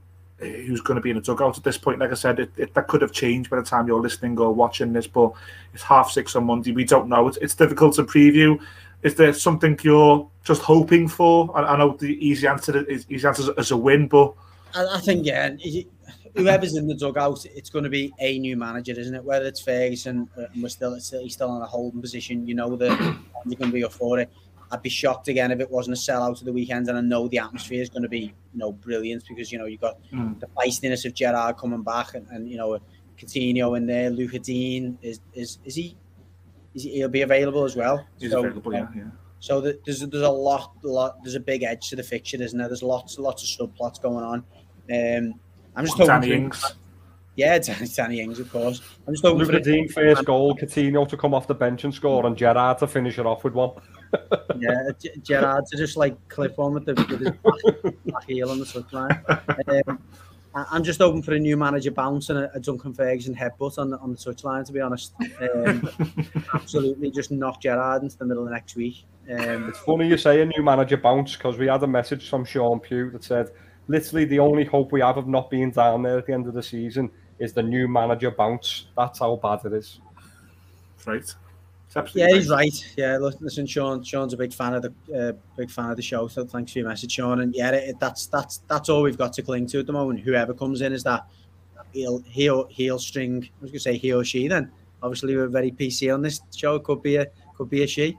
who's going to be in the dugout at this point. Like I said, that could have changed by the time you're listening or watching this, but it's 6:30 on Monday. We don't know. It's difficult to preview. Is there something you're just hoping for? I know the easy answer is a win, but I think, whoever's in the dugout, it's going to be a new manager, isn't it? Whether it's Ferguson and he's still in a holding position, that you're going to be up for it. I'd be shocked again if it wasn't a sellout of the weekend, and I know the atmosphere is going to be, brilliant because you've got the feistiness of Gerrard coming back, and Coutinho in there, Luca Dean he'll be available as well. He's available, yeah. So there's a lot. There's a big edge to the fixture, isn't there? There's lots of subplots going on. I'm just hoping Danny Ings. Yeah, Danny Ings, of course. I'm just hoping Luca Dean first goal, Coutinho to come off the bench and score, and Gerrard to finish it off with one. Yeah, Gerrard to just clip on with his back heel on the touchline. I'm just hoping for a new manager bounce and a Duncan Ferguson headbutt on the touchline, to be honest. Absolutely, just knock Gerrard into the middle of next week. It's funny you say a new manager bounce, because we had a message from Sean Pugh that said, literally the only hope we have of not being down there at the end of the season is the new manager bounce. That's how bad it is. Right. Yeah, he's right. Yeah, listen, Sean's a big fan of the show. So thanks for your message, Sean. And yeah, that's all we've got to cling to at the moment. Whoever comes in is that he'll string. I was going to say he or she. Then obviously we're very PC on this show. It could be a she.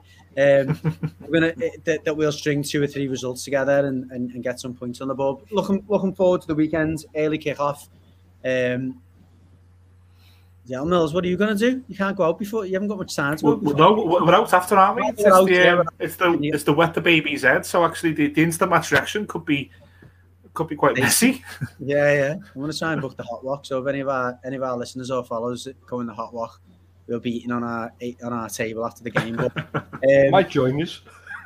That we'll string 2 or 3 results together and get some points on the board. Looking forward to the weekend, early kickoff. Yeah, Mills, what are you going to do? You can't go out before. You haven't got much time to go. No, we're out after, aren't we? It's the wet the baby's head. So actually, the instant match reaction could be quite messy. Yeah. I'm going to try and book the hot walk. So if any of our listeners or followers go in the hot walk, we'll be eating on our table after the game. But might join us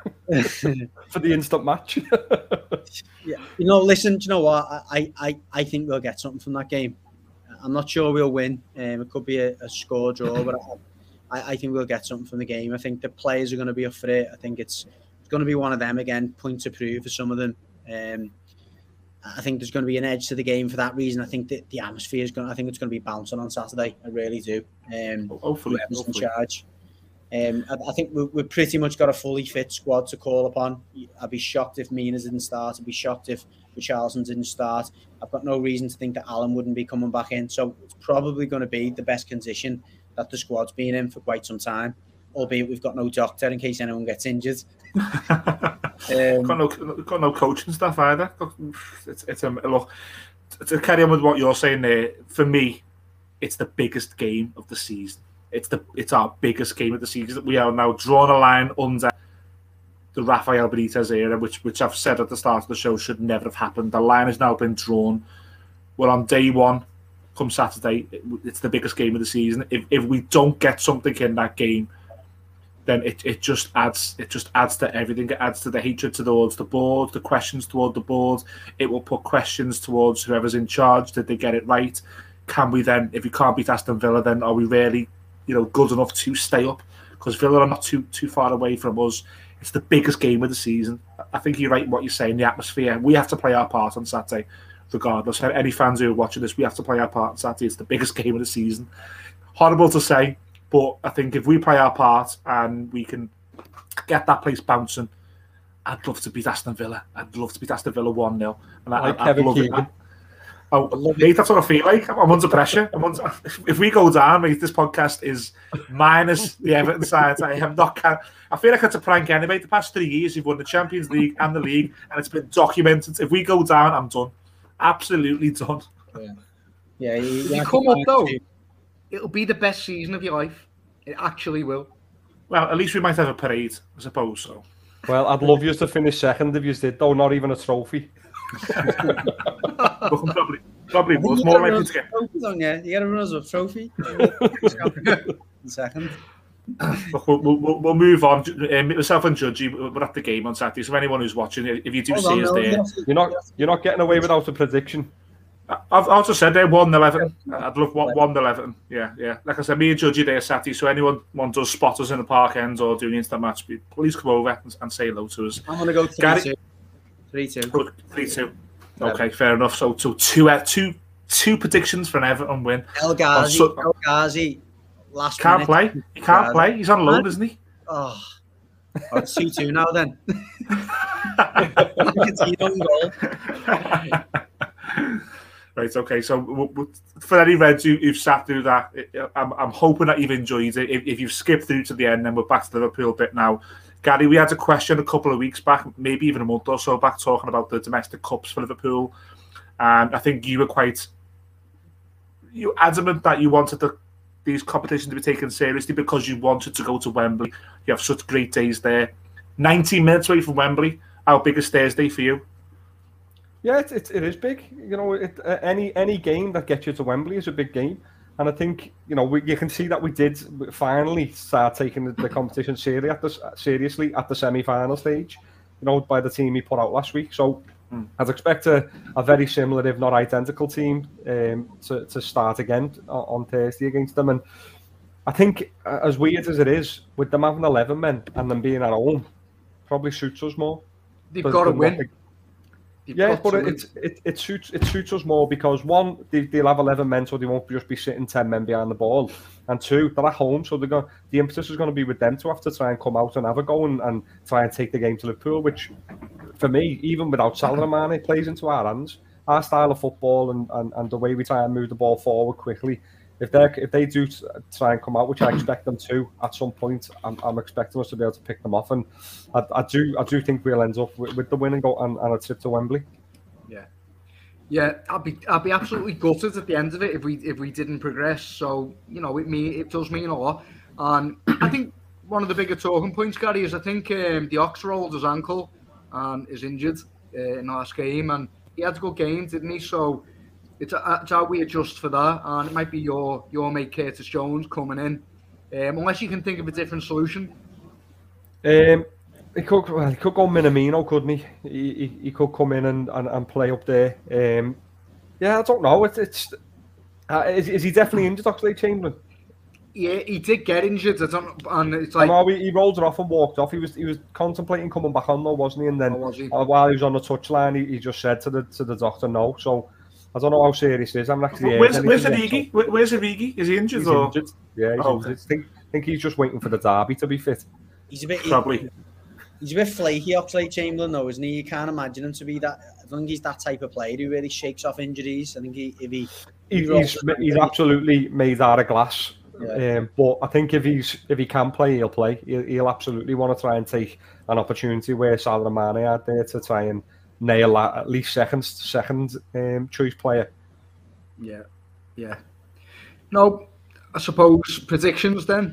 for the instant match. Yeah, listen. Do you know what? I think we'll get something from that game. I'm not sure we'll win. It could be a score draw, but I think we'll get something from the game. I think the players are going to be up for it. I think it's going to be one of them again. Point to prove for some of them. I think there's going to be an edge to the game for that reason. I think that the atmosphere is going. I think it's going to be bouncing on Saturday. I really do. Hopefully. In charge. I think we've pretty much got a fully fit squad to call upon. I'd be shocked if Minas didn't start. I'd be shocked if Richarlison didn't start. I've got no reason to think that Alan wouldn't be coming back in. So it's probably going to be the best condition that the squad's been in for quite some time. Albeit we've got no doctor in case anyone gets injured. Got no coaching staff either. Look, to carry on with what you're saying there, for me, it's the biggest game of the season. It's our biggest game of the season. We are now drawing a line under the Rafael Benitez era, which I've said at the start of the show should never have happened. The line has now been drawn. We're on day one. Come Saturday, it's the biggest game of the season. If we don't get something in that game, then it just adds to everything. It adds to the hatred towards the board, the questions toward the board. It will put questions towards whoever's in charge. Did they get it right? Can we then, if we can't beat Aston Villa, then are we really, good enough to stay up? Because Villa are not too far away from us. It's the biggest game of the season. I think you're right in what you're saying. The atmosphere. We have to play our part on Saturday, regardless. Any fans who are watching this, we have to play our part on Saturday. It's the biggest game of the season. Horrible to say, but I think if we play our part and we can get that place bouncing, I'd love to beat Aston Villa. I'd love to beat Aston Villa 1-0. And I'd love it. Mate, that's what I feel like. I'm under pressure. If we go down, mate, this podcast is minus the Everton side. I feel like I had to prank anyway. The past 3 years, we've won the Champions League and the league, and it's been documented. If we go down, I'm done. Absolutely done. Yeah. If you come up though, it'll be the best season of your life. It actually will. Well, at least we might have a parade, I suppose. So. Well, I'd love you to finish second if you did, though. Not even a trophy. Probably was more likely to get. You got a runners-up trophy. Second. Look, we'll move on. Myself and Judgy, we're at the game on Saturday. So anyone who's watching, if you do see us there, you're not getting away without a prediction. I've just said there 1-11. I'd love 1-11. Yeah. Like I said, me and Judgy there Saturday. So anyone does spot us in the park end or doing the instant match, please come over and say hello to us. I'm gonna go 3-2. 3-2. 3-2. Okay, fair enough. So two predictions for an Everton win. El Ghazi, last can't minute. play. He can't play. He's on loan, isn't he? Oh, it's 2-2 now then. Right, okay. So for any Reds who've sat through that, I'm hoping that you've enjoyed it. If you've skipped through to the end, then we're back to the Liverpool bit now. Gary, we had a question a couple of weeks back, maybe even a month or so back, talking about the domestic cups for Liverpool. And I think you were adamant that you wanted these competitions to be taken seriously because you wanted to go to Wembley. You have such great days there. 90 minutes away from Wembley. How big is Thursday for you? Yeah, it is big. You know, any game that gets you to Wembley is a big game. And I think, you know, you can see that we did finally start taking the competition seriously at the semi-final stage, you know, by the team he put out last week. So I'd expect a very similar, if not identical team to start again on Thursday against them. And I think, as weird as it is, with them having 11 men and them being at home, probably suits us more. They've got to win. Yeah, but it suits us more because, one, they'll have 11 men, so they won't just be sitting 10 men behind the ball. And two, they're at home, so the impetus is going to be with them to have to try and come out and have a go and try and take the game to Liverpool, which, for me, even without Salah and Mane, plays into our hands. Our style of football and the way we try and move the ball forward quickly. If they do try and come out, which I expect them to at some point, I'm expecting us to be able to pick them off, and I do think we'll end up with the win and go and a trip to Wembley. Yeah, I'd be absolutely gutted at the end of it if we didn't progress. So it does mean a lot, and I think one of the bigger talking points, Gary, is I think the Ox rolled his ankle and is injured in the last game, and he had a good game, didn't he? So. It's how we adjust for that, and it might be your mate Curtis Jones coming in, unless you can think of a different solution. He could go Minamino, couldn't he? He could come in and play up there. Yeah, I don't know. Is he definitely injured, Oxlade-Chamberlain? Yeah, he did get injured. And it's like he rolled it off and walked off. He was contemplating coming back on though, wasn't he? And then while he was on the touchline, he just said to the doctor no. So. I don't know how serious it is. I'm actually. Where's Origi? Where's Origi? Is he injured? He's injured. Yeah, he's injured. I think he's just waiting for the derby to be fit. He's a bit probably. He's a bit flaky, Oxlade-Chamberlain, though, isn't he? You can't imagine him to be that. I don't think he's that type of player who really shakes off injuries. I think he's absolutely made out of glass. Yeah. But I think if he can play, he'll play. He'll absolutely want to try and take an opportunity where Salah and Mane are there to try and nail that at least second choice player. Yeah. No, I suppose predictions then.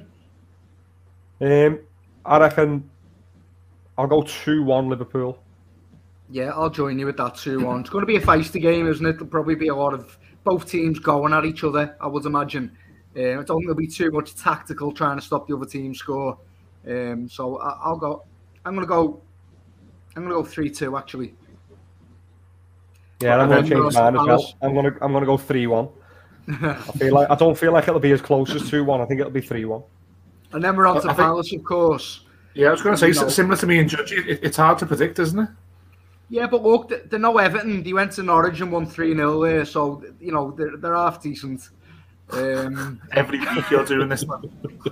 I reckon I'll go 2-1 Liverpool. Yeah, I'll join you with that 2-1. It's going to be a feisty game, isn't it? There'll probably be a lot of both teams going at each other, I would imagine. I don't think there'll be too much tactical trying to stop the other team's score. So I'm going to go 3-2 actually. Yeah, I'm going to change mine as well. I'm going to go 3-1. I don't feel like it'll be as close as 2-1. I think it'll be 3-1. And then we're on to Palace, of course. Yeah, I was going to say similar to me and Judge. It's hard to predict, isn't it? Yeah, but look, they're no Everton. They went to Norwich and won 3-0 there, so they're half decent. Every week you're doing this, man.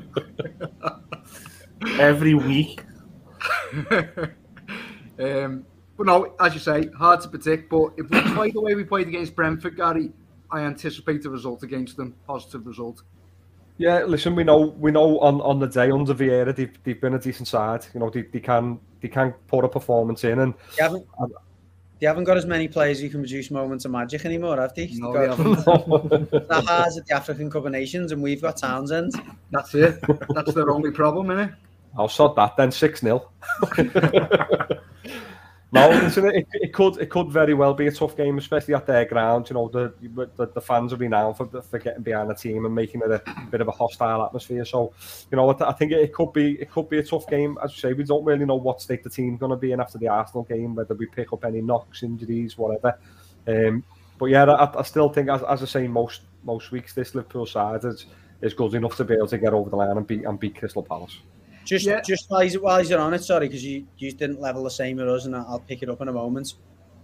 Every week. But no, as you say, hard to predict. But if we play the way we played against Brentford, Gary, I anticipate a result against them, positive result. Yeah, listen, we know on the day under Vieira, they've been a decent side. They can put a performance in, and they haven't got as many players who can produce moments of magic anymore, have they? No, they haven't. Zaha's at the African Cup of Nations, and we've got Townsend. That's it. That's their only problem, isn't it? I'll sod that then. 6-0. No, listen, it could very well be a tough game, especially at their ground. The fans are renowned for getting behind the team and making it a bit of a hostile atmosphere. So, I think it could be a tough game. As you say, we don't really know what state the team's going to be in after the Arsenal game, whether we pick up any knocks, injuries, whatever. But yeah, I still think, as I say, most weeks this Liverpool side is good enough to be able to get over the line and beat Crystal Palace. Just while he's on it, sorry, because you didn't level the same with us, and I'll pick it up in a moment.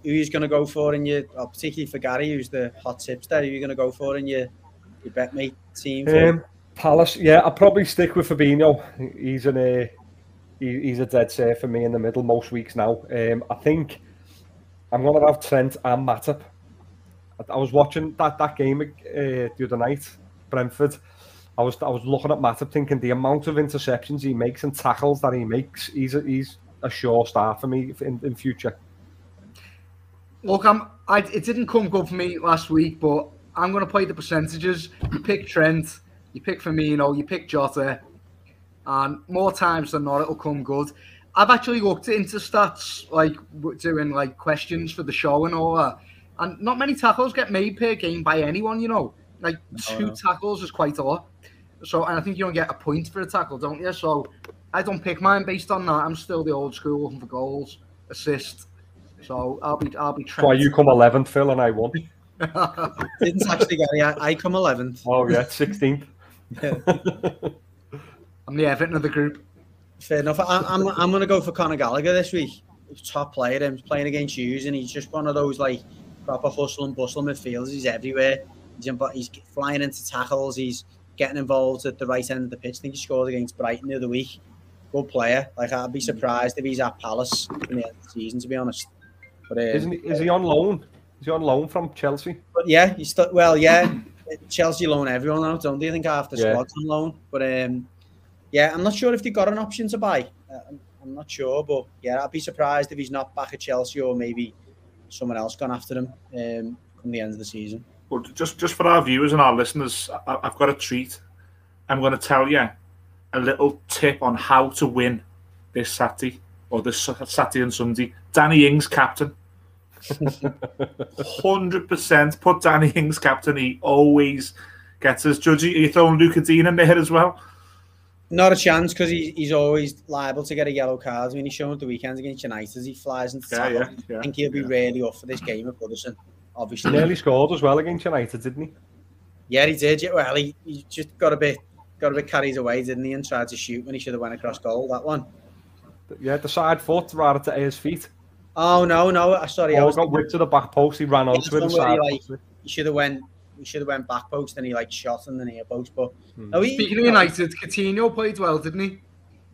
you're going to go for in your, particularly for Gary, who's the hot tipster, who you're going to go for in your bet mate team? Palace, yeah, I'll probably stick with Fabinho. He's a dead set for me in the middle most weeks now. I think I'm going to have Trent and Matip. I was watching that game the other night, Brentford. I was looking at Matip thinking the amount of interceptions he makes and tackles that he makes, he's a sure start for me in future. Look, it didn't come good for me last week, but I'm going to play the percentages. You pick Trent, you pick Firmino, you pick Jota, and more times than not, it'll come good. I've actually looked into stats, like doing like questions for the show and all that, and not many tackles get made per game by anyone, you know. Like two tackles is quite a lot. So, and I think you don't get a point for a tackle, don't you? So, I don't pick mine based on that. I'm still the old school looking for goals, assist. So I'll be Trent. Why you come 11th, Phil, and I won. Didn't actually, Gary. I come 11th. Oh yeah, 16th. I'm the Everton of the group. Fair enough. I'm going to go for Conor Gallagher this week. He's top player. He's playing against Hughes, and he's just one of those like proper hustle and bustle midfielders. He's everywhere. He's flying into tackles. He's getting involved at the right end of the pitch. I think he scored against Brighton the other week. Good player. Like, I'd be surprised if he's at Palace in the end of the season, to be honest. But is he on loan? Is he on loan from Chelsea? But yeah, he's still, well, yeah. Chelsea loan everyone out, don't they? I think half the squad's on loan. But yeah, I'm not sure if they got an option to buy. I'm not sure, but yeah, I'd be surprised if he's not back at Chelsea or maybe someone else gone after him come the end of the season. Well, just for our viewers and our listeners, I've got a treat. I'm going to tell you a little tip on how to win this Saturday, or this Saturday and Sunday. Danny Ings captain. 100% put Danny Ings captain. He always gets us. Judgy, are you throwing Luca Dean in there as well? Not a chance, because he's always liable to get a yellow card. I mean, he's shown at the weekends against United as he flies into tackle. I think he'll be really up for this game at Goodison. Obviously, he nearly scored as well against United, didn't he? Yeah, he did. Yeah, well, he just got a bit carried away, didn't he, and tried to shoot when he should have went across goal. That one. Yeah, the side foot right at his feet. Oh no! Sorry, I got whipped to the back post. He ran onto it. He should have went back post, and he like shot in the near post. But speaking of United, Coutinho played well, didn't he?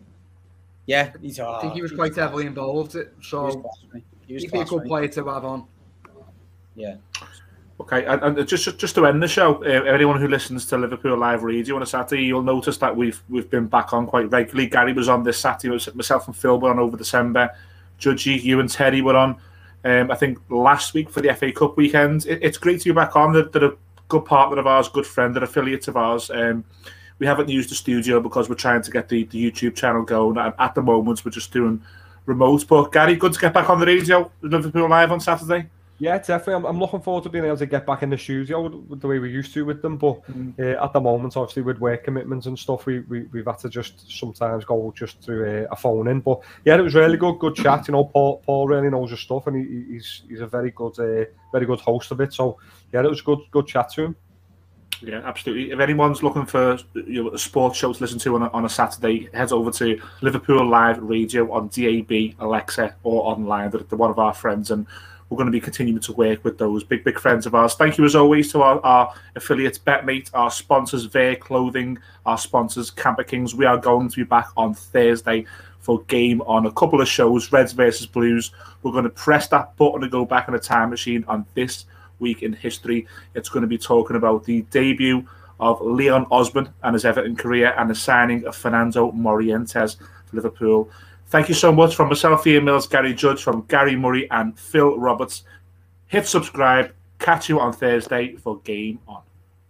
Yeah, I think he was quite heavily involved. So he'd be a good player to have on. Yeah. Okay, and just to end the show, anyone who listens to Liverpool Live Radio on a Saturday, you'll notice that we've been back on quite regularly. Gary was on this Saturday. Myself and Phil were on over December. Judgy, you and Terry were on. I think last week for the FA Cup weekend. It's great to be back on. They're a good partner of ours, good friend, they're affiliates of ours. We haven't used the studio because we're trying to get the YouTube channel going. And at the moment, we're just doing remote. But Gary, good to get back on the radio, Liverpool Live on Saturday. Yeah, definitely. I'm looking forward to being able to get back in the studio the way we used to with them. But at the moment, obviously, with work commitments and stuff, we've had to just sometimes go just through a phone in. But yeah, it was really good chat. You know, Paul really knows his stuff, and he's a very good host of it. So yeah, it was good chat to him. Yeah, absolutely. If anyone's looking for a sports show to listen to on a Saturday, head over to Liverpool Live Radio on DAB, Alexa, or online. They're one of our friends, and we're going to be continuing to work with those big friends of ours. Thank you as always to our affiliates, Betmate, our sponsors, Veer Clothing, our sponsors, Camper Kings. We are going to be back on Thursday for Game On. A couple of shows, Reds versus Blues. We're going to press that button to go back in a time machine on this week in history. It's going to be talking about the debut of Leon Osborne and his Everton career, and the signing of Fernando Morientes for Liverpool. Thank you so much from myself, Ian Mills, Gary Judge, from Gary Murray and Phil Roberts. Hit subscribe. Catch you on Thursday for Game On.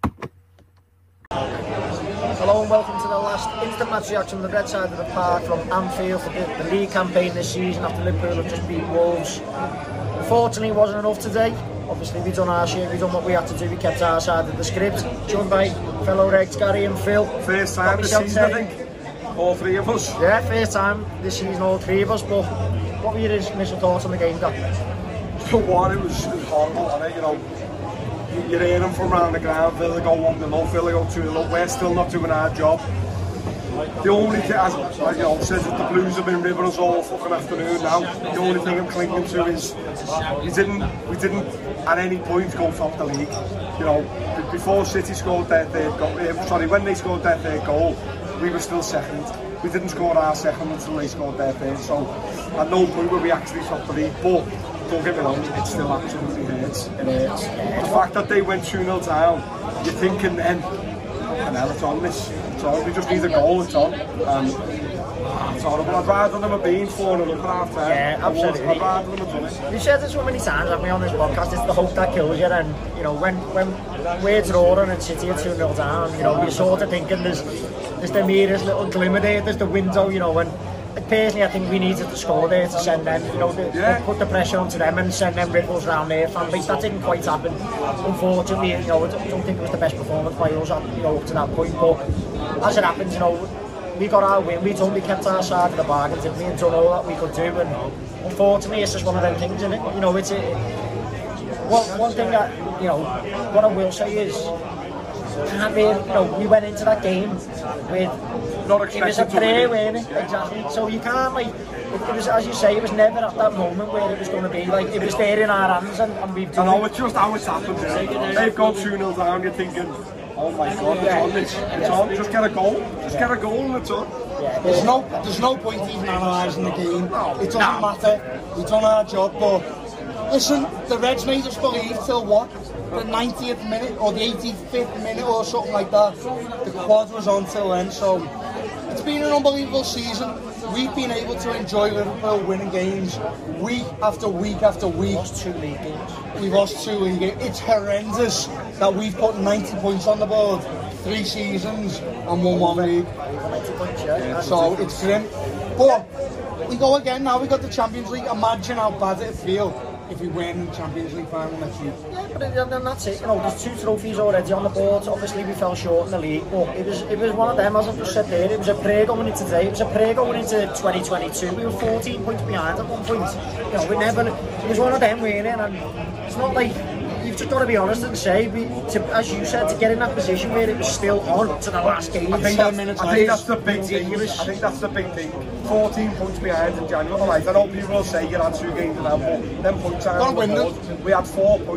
Hello and welcome to the last instant match reaction on the red side of the park from Anfield for the league campaign this season after Liverpool have just beat Wolves. Unfortunately, it wasn't enough today. Obviously, we've done our share, we've done what we had to do, we kept our side of the script. Joined by fellow Regs, Gary and Phil. First time this season, I think. All three of us. Yeah, first time this season, all three of us. But what were your initial thoughts on the game, Dan? For one, it was horrible. And you know, you're hearing from around the ground. Villa go 1-0, Villa go 2-0. We're still not doing our job. the only thing, as you know, says that the Blues have been ripping us all fucking afternoon now. The only thing I'm clinging to is we didn't at any point go top the league. You know, before City scored their third goal, when they scored their third goal, we were still second. We didn't score our second until they scored their third. So at no point were we actually top the league. But don't get me wrong, it still absolutely hurts. It hurts. The fact that they went 2-0 down, you're thinking then, hell, it's on this. It's on. We just need a goal, it's on. It's horrible. I'd rather them have been 4-0 at half time. Yeah, absolutely. I'd rather them have done it. We've said it so many times, haven't we, on this podcast? It's the hope that kills you. And, you know, when we're drawing and City are 2-0 down, you know, you're sort of thinking there's the merest little glimmer there, there's the window, you know, and personally I think we needed to score there to send them, you know, put the pressure onto them and send them ripples around their fan base. That didn't quite happen, unfortunately. You know, I don't think it was the best performance by us, you know, up to that point, but as it happens, you know, we got our win, we kept our side of the bargain, didn't we, and done all that we could do, and unfortunately it's just one of them things, isn't it? You know, it's one thing that, you know, what I will say is, you know, we went into that game with it was a prayer, wasn't it? Exactly. So you can't, like, it was, as you say, it was never at that moment where it was going to be. Like, it was there in our hands, and we've done it. I know, it's just how it's happened. They've gone 2-0 down, you're thinking, oh my God, it's on this. It's on, just get a goal. Just get a goal and it's on. Yeah, there's no point even analysing the game. It doesn't matter. We've done our job, but listen, the Reds made us believe till what? The 90th minute or the 85th minute or something like that. The quad was on till then, so it's been an unbelievable season. We've been able to enjoy Liverpool winning games week after week after week. We lost 2 league games. We lost 2 league games. It's horrendous that we've put 90 points on the board, 3 seasons and won 1 league. 90 points, yeah. So it's grim. But we go again now, we got the Champions League. Imagine how bad it'd feel if we win the Champions League final next week. Yeah, but then that's it. You know, there's 2 trophies already on the board. Obviously, we fell short in the league, but it was one of them, as I've just said there. It was a prayer going into today. It was a prayer going into 2022. We were 14 points behind at one point. You know, it was one of them, really, and it's not like. You've just got to be honest and say, as you said, to get in that position where it was still on to the last game. I think that's the big thing. I think that's the big thing. 14 points behind in January. Right, I know people will say you had 2 games now, but them points are we had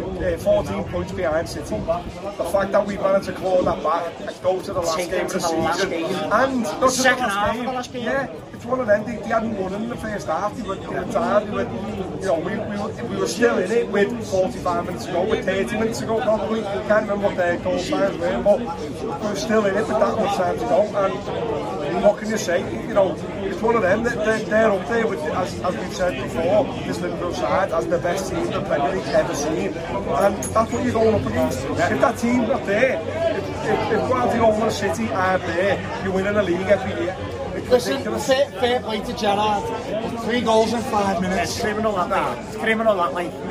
14 points behind City. The fact that we managed to claw that back and go to the last game of the season, and not the second half of the last game. Yeah, it's one of them. They hadn't won in the first half. They were tired. You know, we were still in it with 45 minutes to go, with 30 minutes to go probably. Can't remember what their goal times were, but we were still in it with that much time to go. And what can you say? You know, it's one of them that they're up there with, as we've said before, this Liverpool side as the best team the Premier League ever seen, and that's what you're going up against. If that team's not there, if Guardiola and City are there, you're winning a league every year. Listen, fair play to Gerrard. 3 goals in 5 minutes. It's criminal, that. It's criminal, that. Like,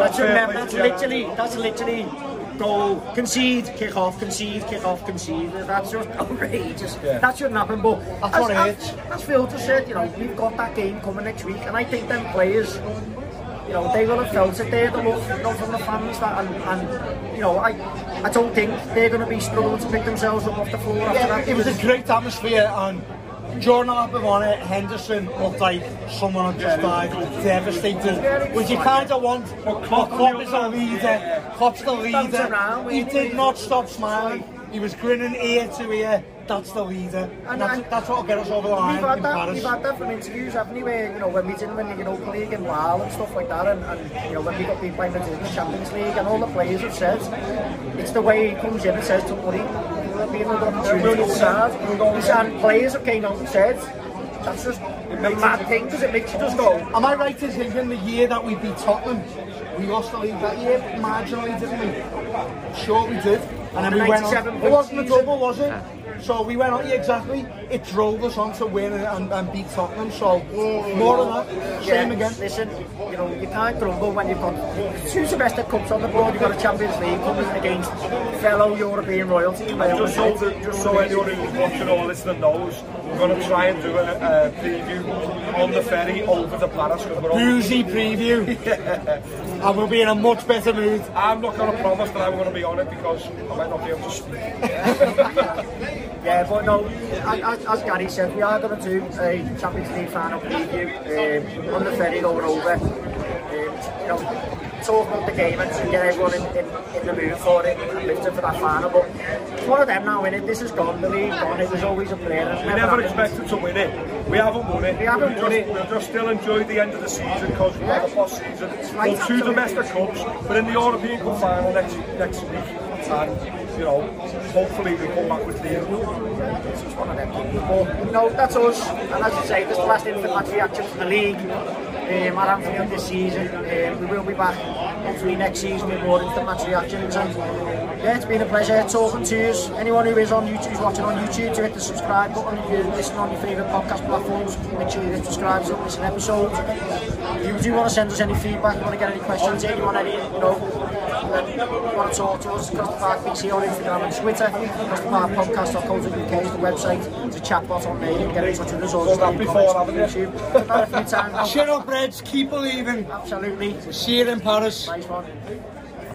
that's literally goal, concede, kick off, concede, kick off, concede. That's just outrageous. Yeah. That shouldn't happen, but as Phil just said, you know, we've got that game coming next week, and I think them players, you know, they will have felt it there, the love, you know, from the fans, that, and you know, I don't think they're going to be struggling to pick themselves up off the floor after that. It was a great atmosphere, and during our on it, Henderson looked like someone had just died, devastated, which you kind of want. But Klopp is the leader. Klopp's the leader. He did not stop smiling. He was grinning ear to ear. That's the leader. And that's what will get us over the line in Paris. We've had that from interviews, haven't we? Where, you know, when we didn't win the Europa League in Lille and stuff like that, and you know, when we got beat by Madrid in the Champions League, and all the players have said, it's the way he comes in and says, don't worry, we'll be another opportunity inside. And players have came out and said, that's just a mad thing, because it makes you just go. Am I right in thinking the year that we beat Tottenham, we lost the league that year marginally, didn't we? Sure we did. And then we went on. It wasn't a double, was it? So we went on, yeah, exactly. It drove us on to win and beat Tottenham. So more than that, same again. Listen, you know, you can't grumble when you've got 2 domestic cups on the board. You've got a Champions League coming against fellow European royalty. Just so anyone who's watching or listening knows, we're going to try and do a preview on the ferry over to Paris. Boozy preview. And we'll be in a much better mood. I'm not going to promise that I'm going to be on it because I might not be able to speak. Yeah, but no, as Gary said, we are going to do a Champions League final preview on the ferry going over. You know, talk about the game and get everyone in the mood for it and lift it for that final. But it's one of them now, innit? This is gone, the league's gone, it was always a player. We never expected to win it. We haven't won it. We'll just still enjoy the end of the season because we've had a post season. We'll two domestic cups, but in the European Cup final next week. And, you know, hopefully we come back with the It's one of them. But, you know, that's us. And as you say, this is the last instant match reaction from the league. At Anfield this season. We will be back hopefully next season with more instant match reactions. And yeah, it's been a pleasure talking to you. Anyone who is on YouTube, who's watching on YouTube, to hit the subscribe button. If you're listening on your favourite podcast platforms, make sure you hit subscribe so you don't miss an episode. If you do want to send us any feedback, you want to get any questions in, you want any, you know, you want to talk to us, Across the Park PC on Instagram and Twitter, Across the Park Podcast.co.uk is the website. There's a chat bot on there, you can get in touch with us all. Done that before, haven't you? Done that a few times. Shut up, Reds, keep believing. Absolutely. See you in Paris. Nice one.